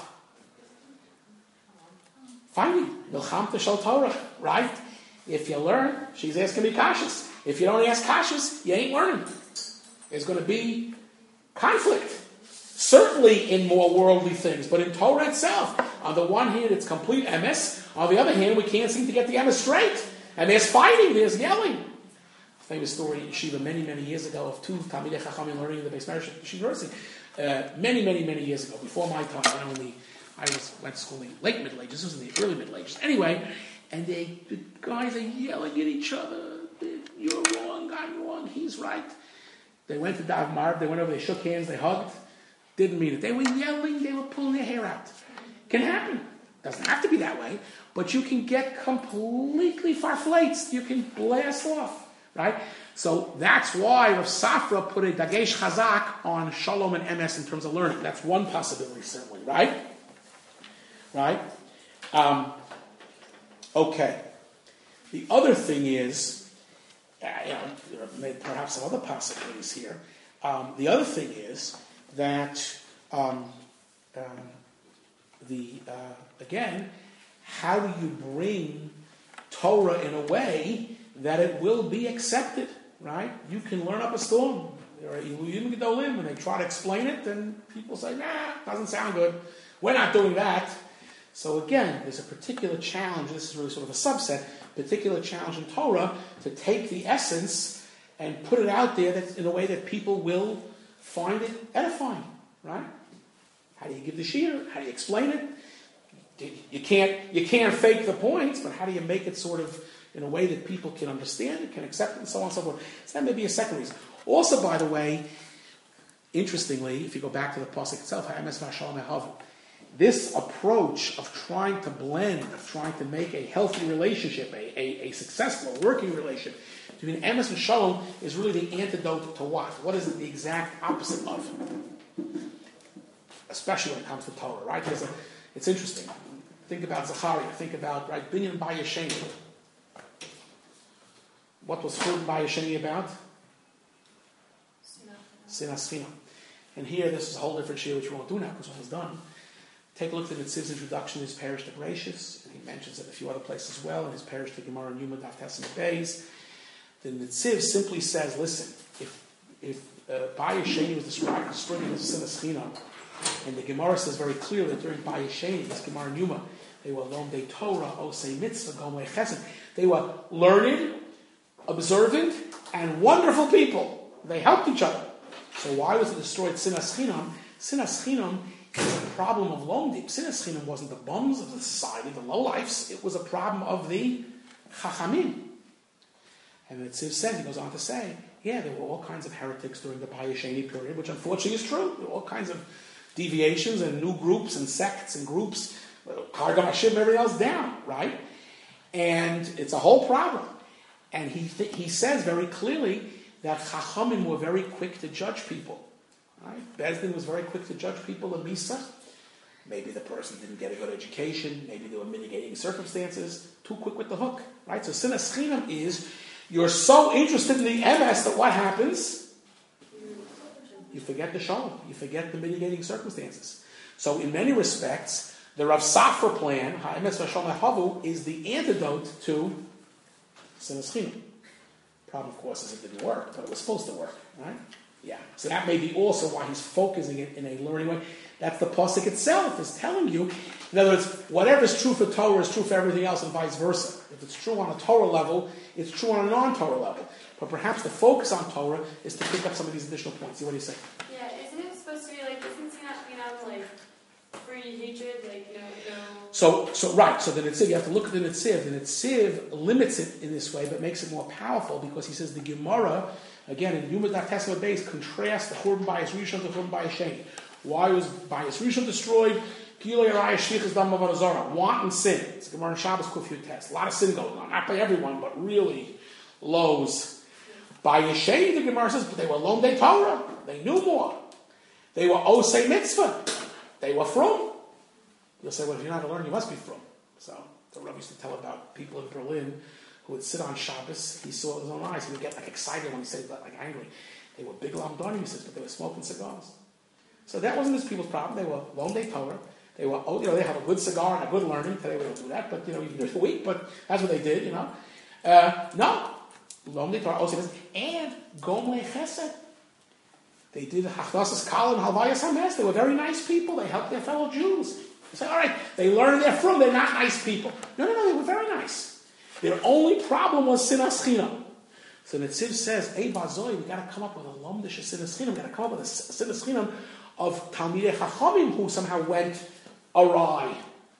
Fighting. Milchamta shel Torah, right? If you learn, she's asking me kashas. If you don't ask kashas, you ain't learning. There's going to be conflict. Certainly in more worldly things, but in Torah itself, on the one hand, it's complete M S. On the other hand, we can't seem to get the M S straight. And there's fighting, there's yelling. Famous story in Yeshiva many, many years ago of two Talmidei Chachamim learning in the Beis Medrash Yeshiva University. Uh, many, many, many years ago, before my time, I only I was went to school in the late Middle Ages. This was in the early Middle Ages. Anyway, and they, the guys are yelling at each other. You're wrong, I'm wrong, he's right. They went to Dav Marv, they went over, they shook hands, they hugged. Didn't mean it. They were yelling, they were pulling their hair out. Can happen. Doesn't have to be that way, but you can get completely farflates. You can blast off, right? So that's why Rav Safra put a dagesh chazak on shalom and M S in terms of learning. That's one possibility, certainly, right? Right? Um, okay. The other thing is, uh, you know, there are perhaps some other possibilities here. Um, the other thing is that um, um, the uh, again, how do you bring Torah in a way that it will be accepted? Right? You can learn up a storm. There are Iluyim Gedolim, and they try to explain it, and people say, "Nah, doesn't sound good. We're not doing that." So again, there's a particular challenge. This is really sort of a subset. Particular challenge in Torah to take the essence and put it out there that in a way that people will find it edifying, right? How do you give the shiur? How do you explain it? You can't you can't fake the points, but how do you make it sort of in a way that people can understand it, can accept it, and so on and so forth? So that may be a second reason. Also, by the way, interestingly, if you go back to the pasuk itself, this approach of trying to blend, of trying to make a healthy relationship, a, a, a successful, working relationship between emes and shalom is really the antidote to what? What is it the exact opposite of? Especially when it comes to Torah, right? There's a, it's interesting. Think about Zachariah. Think about, right, Binyan Bayesheni. What was Churban Bayesheni about? Sinas Chinam. And here, this is a whole different shiur, which we won't do now because one is done. Take a look at the Nitziv's introduction to his parish to Bereshis, and he mentions it in a few other places as well, in his parish to Gemara and Yuma Daf Tessim Beis. The Nitziv simply says, listen, if if uh, Bayesheni was described as destroying the Sinas Chinam, and the Gemara says very clearly that during Bayesheni, this Gemara and Yuma, they were Lomdei Torah, Osei Mitzvah, Gomei Chesed. They were learned, observant, and wonderful people. They helped each other. So why was it destroyed Sinas Chinam? Sinas Chinam is a problem of Lomdim. Sinas Chinam wasn't the bums of the society, the lowlifes. It was a problem of the Chachamim. And the Tziv says, he goes on to say, yeah, there were all kinds of heretics during the Bayesheni period, which unfortunately is true. There were all kinds of deviations and new groups and sects and groups, Kargam Hashem, everything else down, right? And it's a whole problem. And he th- he says very clearly that Chachamim were very quick to judge people. Right? Bezdin was very quick to judge people in Misa. Maybe the person didn't get a good education. Maybe there were mitigating circumstances. Too quick with the hook. Right? So Sinas Chinam is, you're so interested in the M S that what happens? You forget the shalom. You forget the mitigating circumstances. So in many respects, the Rav Safra plan, Ha'emes v'Shalom Havu, is the antidote to Sinas Chinam. Problem, of course, is it didn't work, but it was supposed to work, right? Yeah. So that may be also why he's focusing it in a learning way. That's the pasuk itself is telling you. In other words, whatever is true for Torah is true for everything else, and vice versa. If it's true on a Torah level, it's true on a non-Torah level. But perhaps the focus on Torah is to pick up some of these additional points. See what do you say? Yeah, isn't it supposed to be like, isn't Sinat Chinam like free hatred, like, you know, no... So, so right, so the Netziv, you have to look at the Netziv. The Netziv limits it in this way, but makes it more powerful because he says the Gemara, again, in Yuma Daf Tessim Beis, contrasts the Churban Bayis Rishon to Churban Bayis Sheni. Why was Bayis Rishon destroyed? Gilei Arayah Shvichas Dam Avodah Zarah. Wanton sin. It's the Gemara in Shabbos Kufiyut test. A lot of sin going on. Not by everyone, but really lows. Bayis Sheni, the Gemara says, but they were Lomdei Torah. They knew more. They were osei mitzvah. They were from. You'll say, well, if you're not a learner, you must be from. So the Rebbe used to tell about people in Berlin who would sit on Shabbos. He saw it with his own eyes. He would get like excited when he said that, like angry. They were big lamdonim, he says, but they were smoking cigars. So that wasn't these people's problem. They were Lomdei Torah. They were, oh, you know, they have a good cigar and a good learning. Today we don't do that, but you know, you can do it for a week. But that's what they did, you know. Uh, no, Lomdei Torah also and Gomlei Chesed. They did Hachdasas Kal and Halvayas Hames. They were very nice people. They helped their fellow Jews. You say, all right, they learned they're from. They're not nice people. No, no, no. They were very nice. Their only problem was Sinas Chinam. So Netziv says, Ei Bazoi, we got to come up with a Lomdish Sinas Chinam. We got to come up with a Sinas Chinam of Talmidei Chachamim who somehow went awry.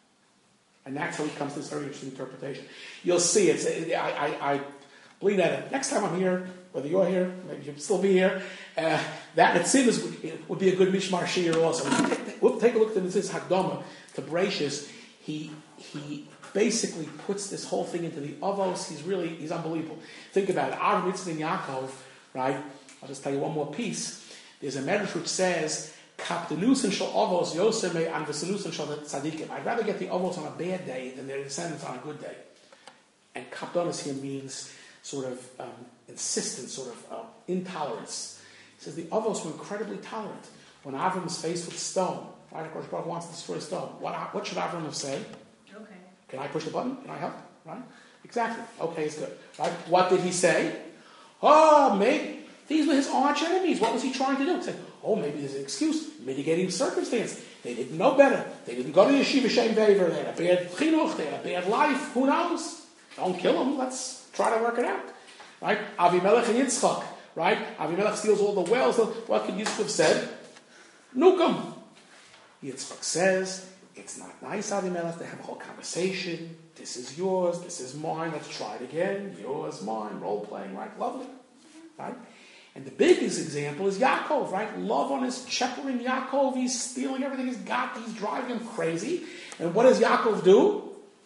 And that's how he comes to this very interesting interpretation. You'll see it. I, I, I believe that next time I'm here, whether you're here, maybe you'll still be here, uh, that Netziv is, would be a good Mishmar Shir also. We'll take a look at this Hakdama to Bereshis. He, he basically puts this whole thing into the Avos. He's really, he's unbelievable. Think about it. Avram, Yitzchak, and Yaakov, right? I'll just tell you one more piece. There's a medrash which says, Kaptenusin shal Avos Yoseme and Vesenusin shal Tzadikim. I'd rather get the Avos on a bad day than their descendants on a good day. And Kapdonis here means sort of um, insistence, sort of uh, intolerance. He says the Avos were incredibly tolerant. When Avram is faced with stone, right? Of course, God wants to destroy stone. What, what should Avram have said? Okay. Can I push the button? Can I help? Right? Exactly. Okay, it's good. Right? What did he say? Oh, maybe these were his arch enemies. What was he trying to do? He said, oh, maybe there's an excuse, mitigating circumstance. They didn't know better. They didn't go to Yeshiva Shem Vever. They had a bad chinuch. They had a bad life. Who knows? Don't kill them. Let's try to work it out. Right? Avimelech and Yitzchak. Right? Avimelech steals all the wells. What could Yitzchak have said? Nuke them. Yitzchak says, it's not nice, Avimelech, to have a whole conversation. This is yours. This is mine. Let's try it again. Yours, mine. Role playing. Right? Lovely. Right? And the biggest example is Yaakov, right? Lavan is checkering Yaakov. He's stealing everything he's got. He's driving him crazy. And what does Yaakov do?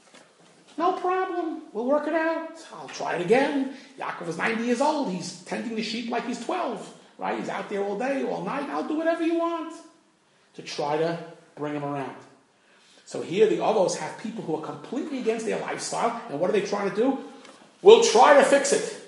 No problem. We'll work it out. I'll try it again. Yaakov is ninety years old. He's tending the sheep like he's twelve, right? He's out there all day, all night. I'll do whatever you want to try to bring him around. So here the Avos have people who are completely against their lifestyle. And what are they trying to do? We'll try to fix it.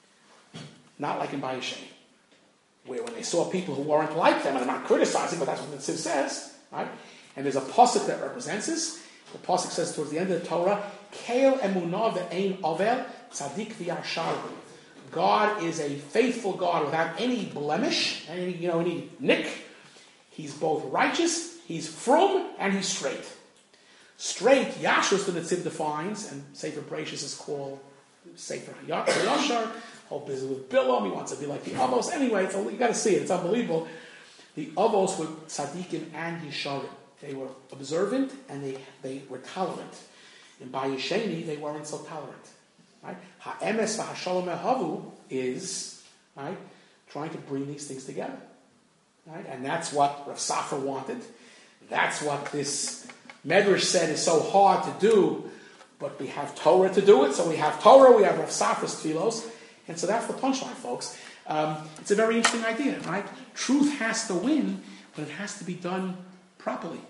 Not like in Bayesheni, where when they saw people who weren't like them, and I'm not criticizing, but that's what the Tziv says, right? And there's a pasuk that represents this. The pasuk says towards the end of the Torah, Keil emunah ve'ein ovel tzadik v'yashar. God is a faithful God without any blemish, any you know any nick. He's both righteous, he's from, and he's straight. Straight, Yashus, the Tziv defines, and Sefer Bereshis is called Sefer Yashar. Whole business with Bilam, he wants to be like the Avos. Anyway, it's, you got to see it, it's unbelievable. The Avos were tzaddikim and yesharim. They were observant and they, they were tolerant. In Bayesheni, they weren't so tolerant. Right? Ha'emes v'hashalom ehavu is right, trying to bring these things together. Right? And that's what Rav Safra wanted. That's what this Medrash said is so hard to do, but we have Torah to do it. So we have Torah, we have Rav Safra's tefillos. And so that's the punchline, folks. Um, it's a very interesting idea, right? Truth has to win, but it has to be done properly,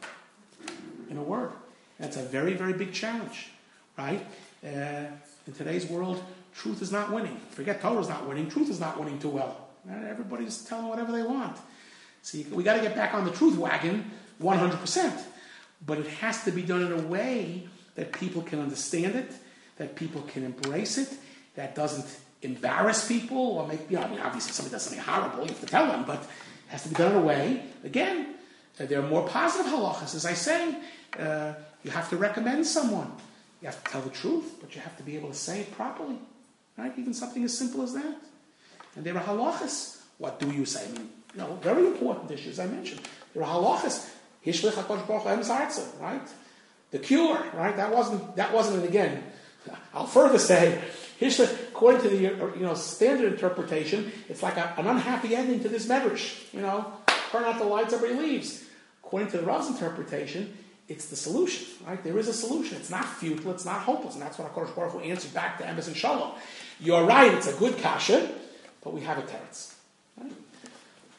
in a word. That's a very, very big challenge, right? Uh, in today's world, truth is not winning. Forget Torah's not winning. Truth is not winning too well. Everybody's telling whatever they want. So you, we got to get back on the truth wagon one hundred percent. But it has to be done in a way that people can understand it, that people can embrace it, that doesn't embarrass people or make, you know, I mean, obviously if somebody does something horrible, you have to tell them, but it has to be done in a way, again, uh, there are more positive halachas. As I say, uh, you have to recommend someone. You have to tell the truth, but you have to be able to say it properly. Right? Even something as simple as that. And there are halachas. What do you say? I mean, you know, very important issues I mentioned. There are halachas. Hishlich HaKadosh Baruch Hu Emes Arza, right? The cure, right? That wasn't, that wasn't, and again, I'll further say, according to the you know standard interpretation, it's like a, an unhappy ending to this medrash. You know, turn out the lights, everybody leaves. According to the Rav's interpretation, it's the solution. Right? There is a solution. It's not futile. It's not hopeless, and that's what HaKadosh Baruch Hu answered back to Emes and Shalom. You're right. It's a good kasha, but we have a teretz. Right?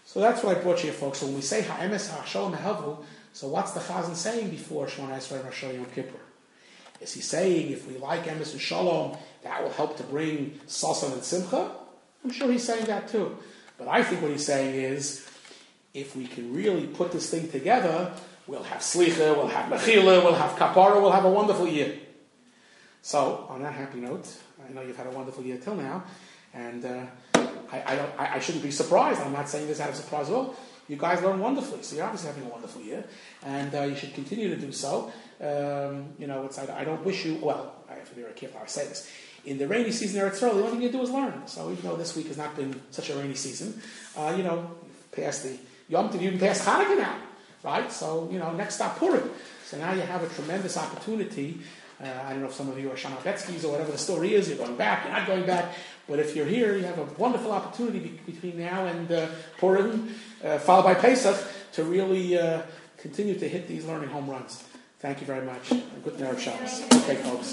So that's what I brought you, folks. So when we say Ha'emes Ha'shalom Havu, so what's the Chazan saying before Shemona Esrei Rosh Hashanah Yom Kippur? Is he saying if we like Emes and Shalom, that will help to bring Sasan and Simcha? I'm sure he's saying that too. But I think what he's saying is, if we can really put this thing together, we'll have Slicha, we'll have Mechila, we'll have Kapara, we'll have a wonderful year. So, on that happy note, I know you've had a wonderful year till now, and uh, I, I, don't, I, I shouldn't be surprised. I'm not saying this out of surprise at all. You guys learn wonderfully, so you're obviously having a wonderful year, and uh, you should continue to do so. Um, you know, it's, I, I don't wish you, well, I have to be very careful how I say this. In the rainy season, Eretz Yisrael, the only thing you do is learn. So even though this week has not been such a rainy season, uh, you know, you've passed the Yom Tov, you even passed Hanukkah now, right? So, you know, next stop Purim. So now you have a tremendous opportunity. Uh, I don't know if some of you are Shanabetskis or whatever the story is, you're going back, you're not going back, but if you're here, you have a wonderful opportunity be- between now and uh, Purim, uh, followed by Pesach, to really uh, continue to hit these learning home runs. Thank you very much. Good Erev Shabbos. Okay, folks.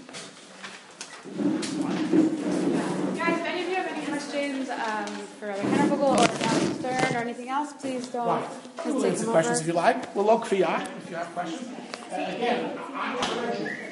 Guys, if any of you have any questions um, for Rabbi Hennervogel or Rabbi Stern or anything else, please don't Right. We'll hesitate to answer come questions over. if you like. We'll look for you if you have questions. Uh, again, I'm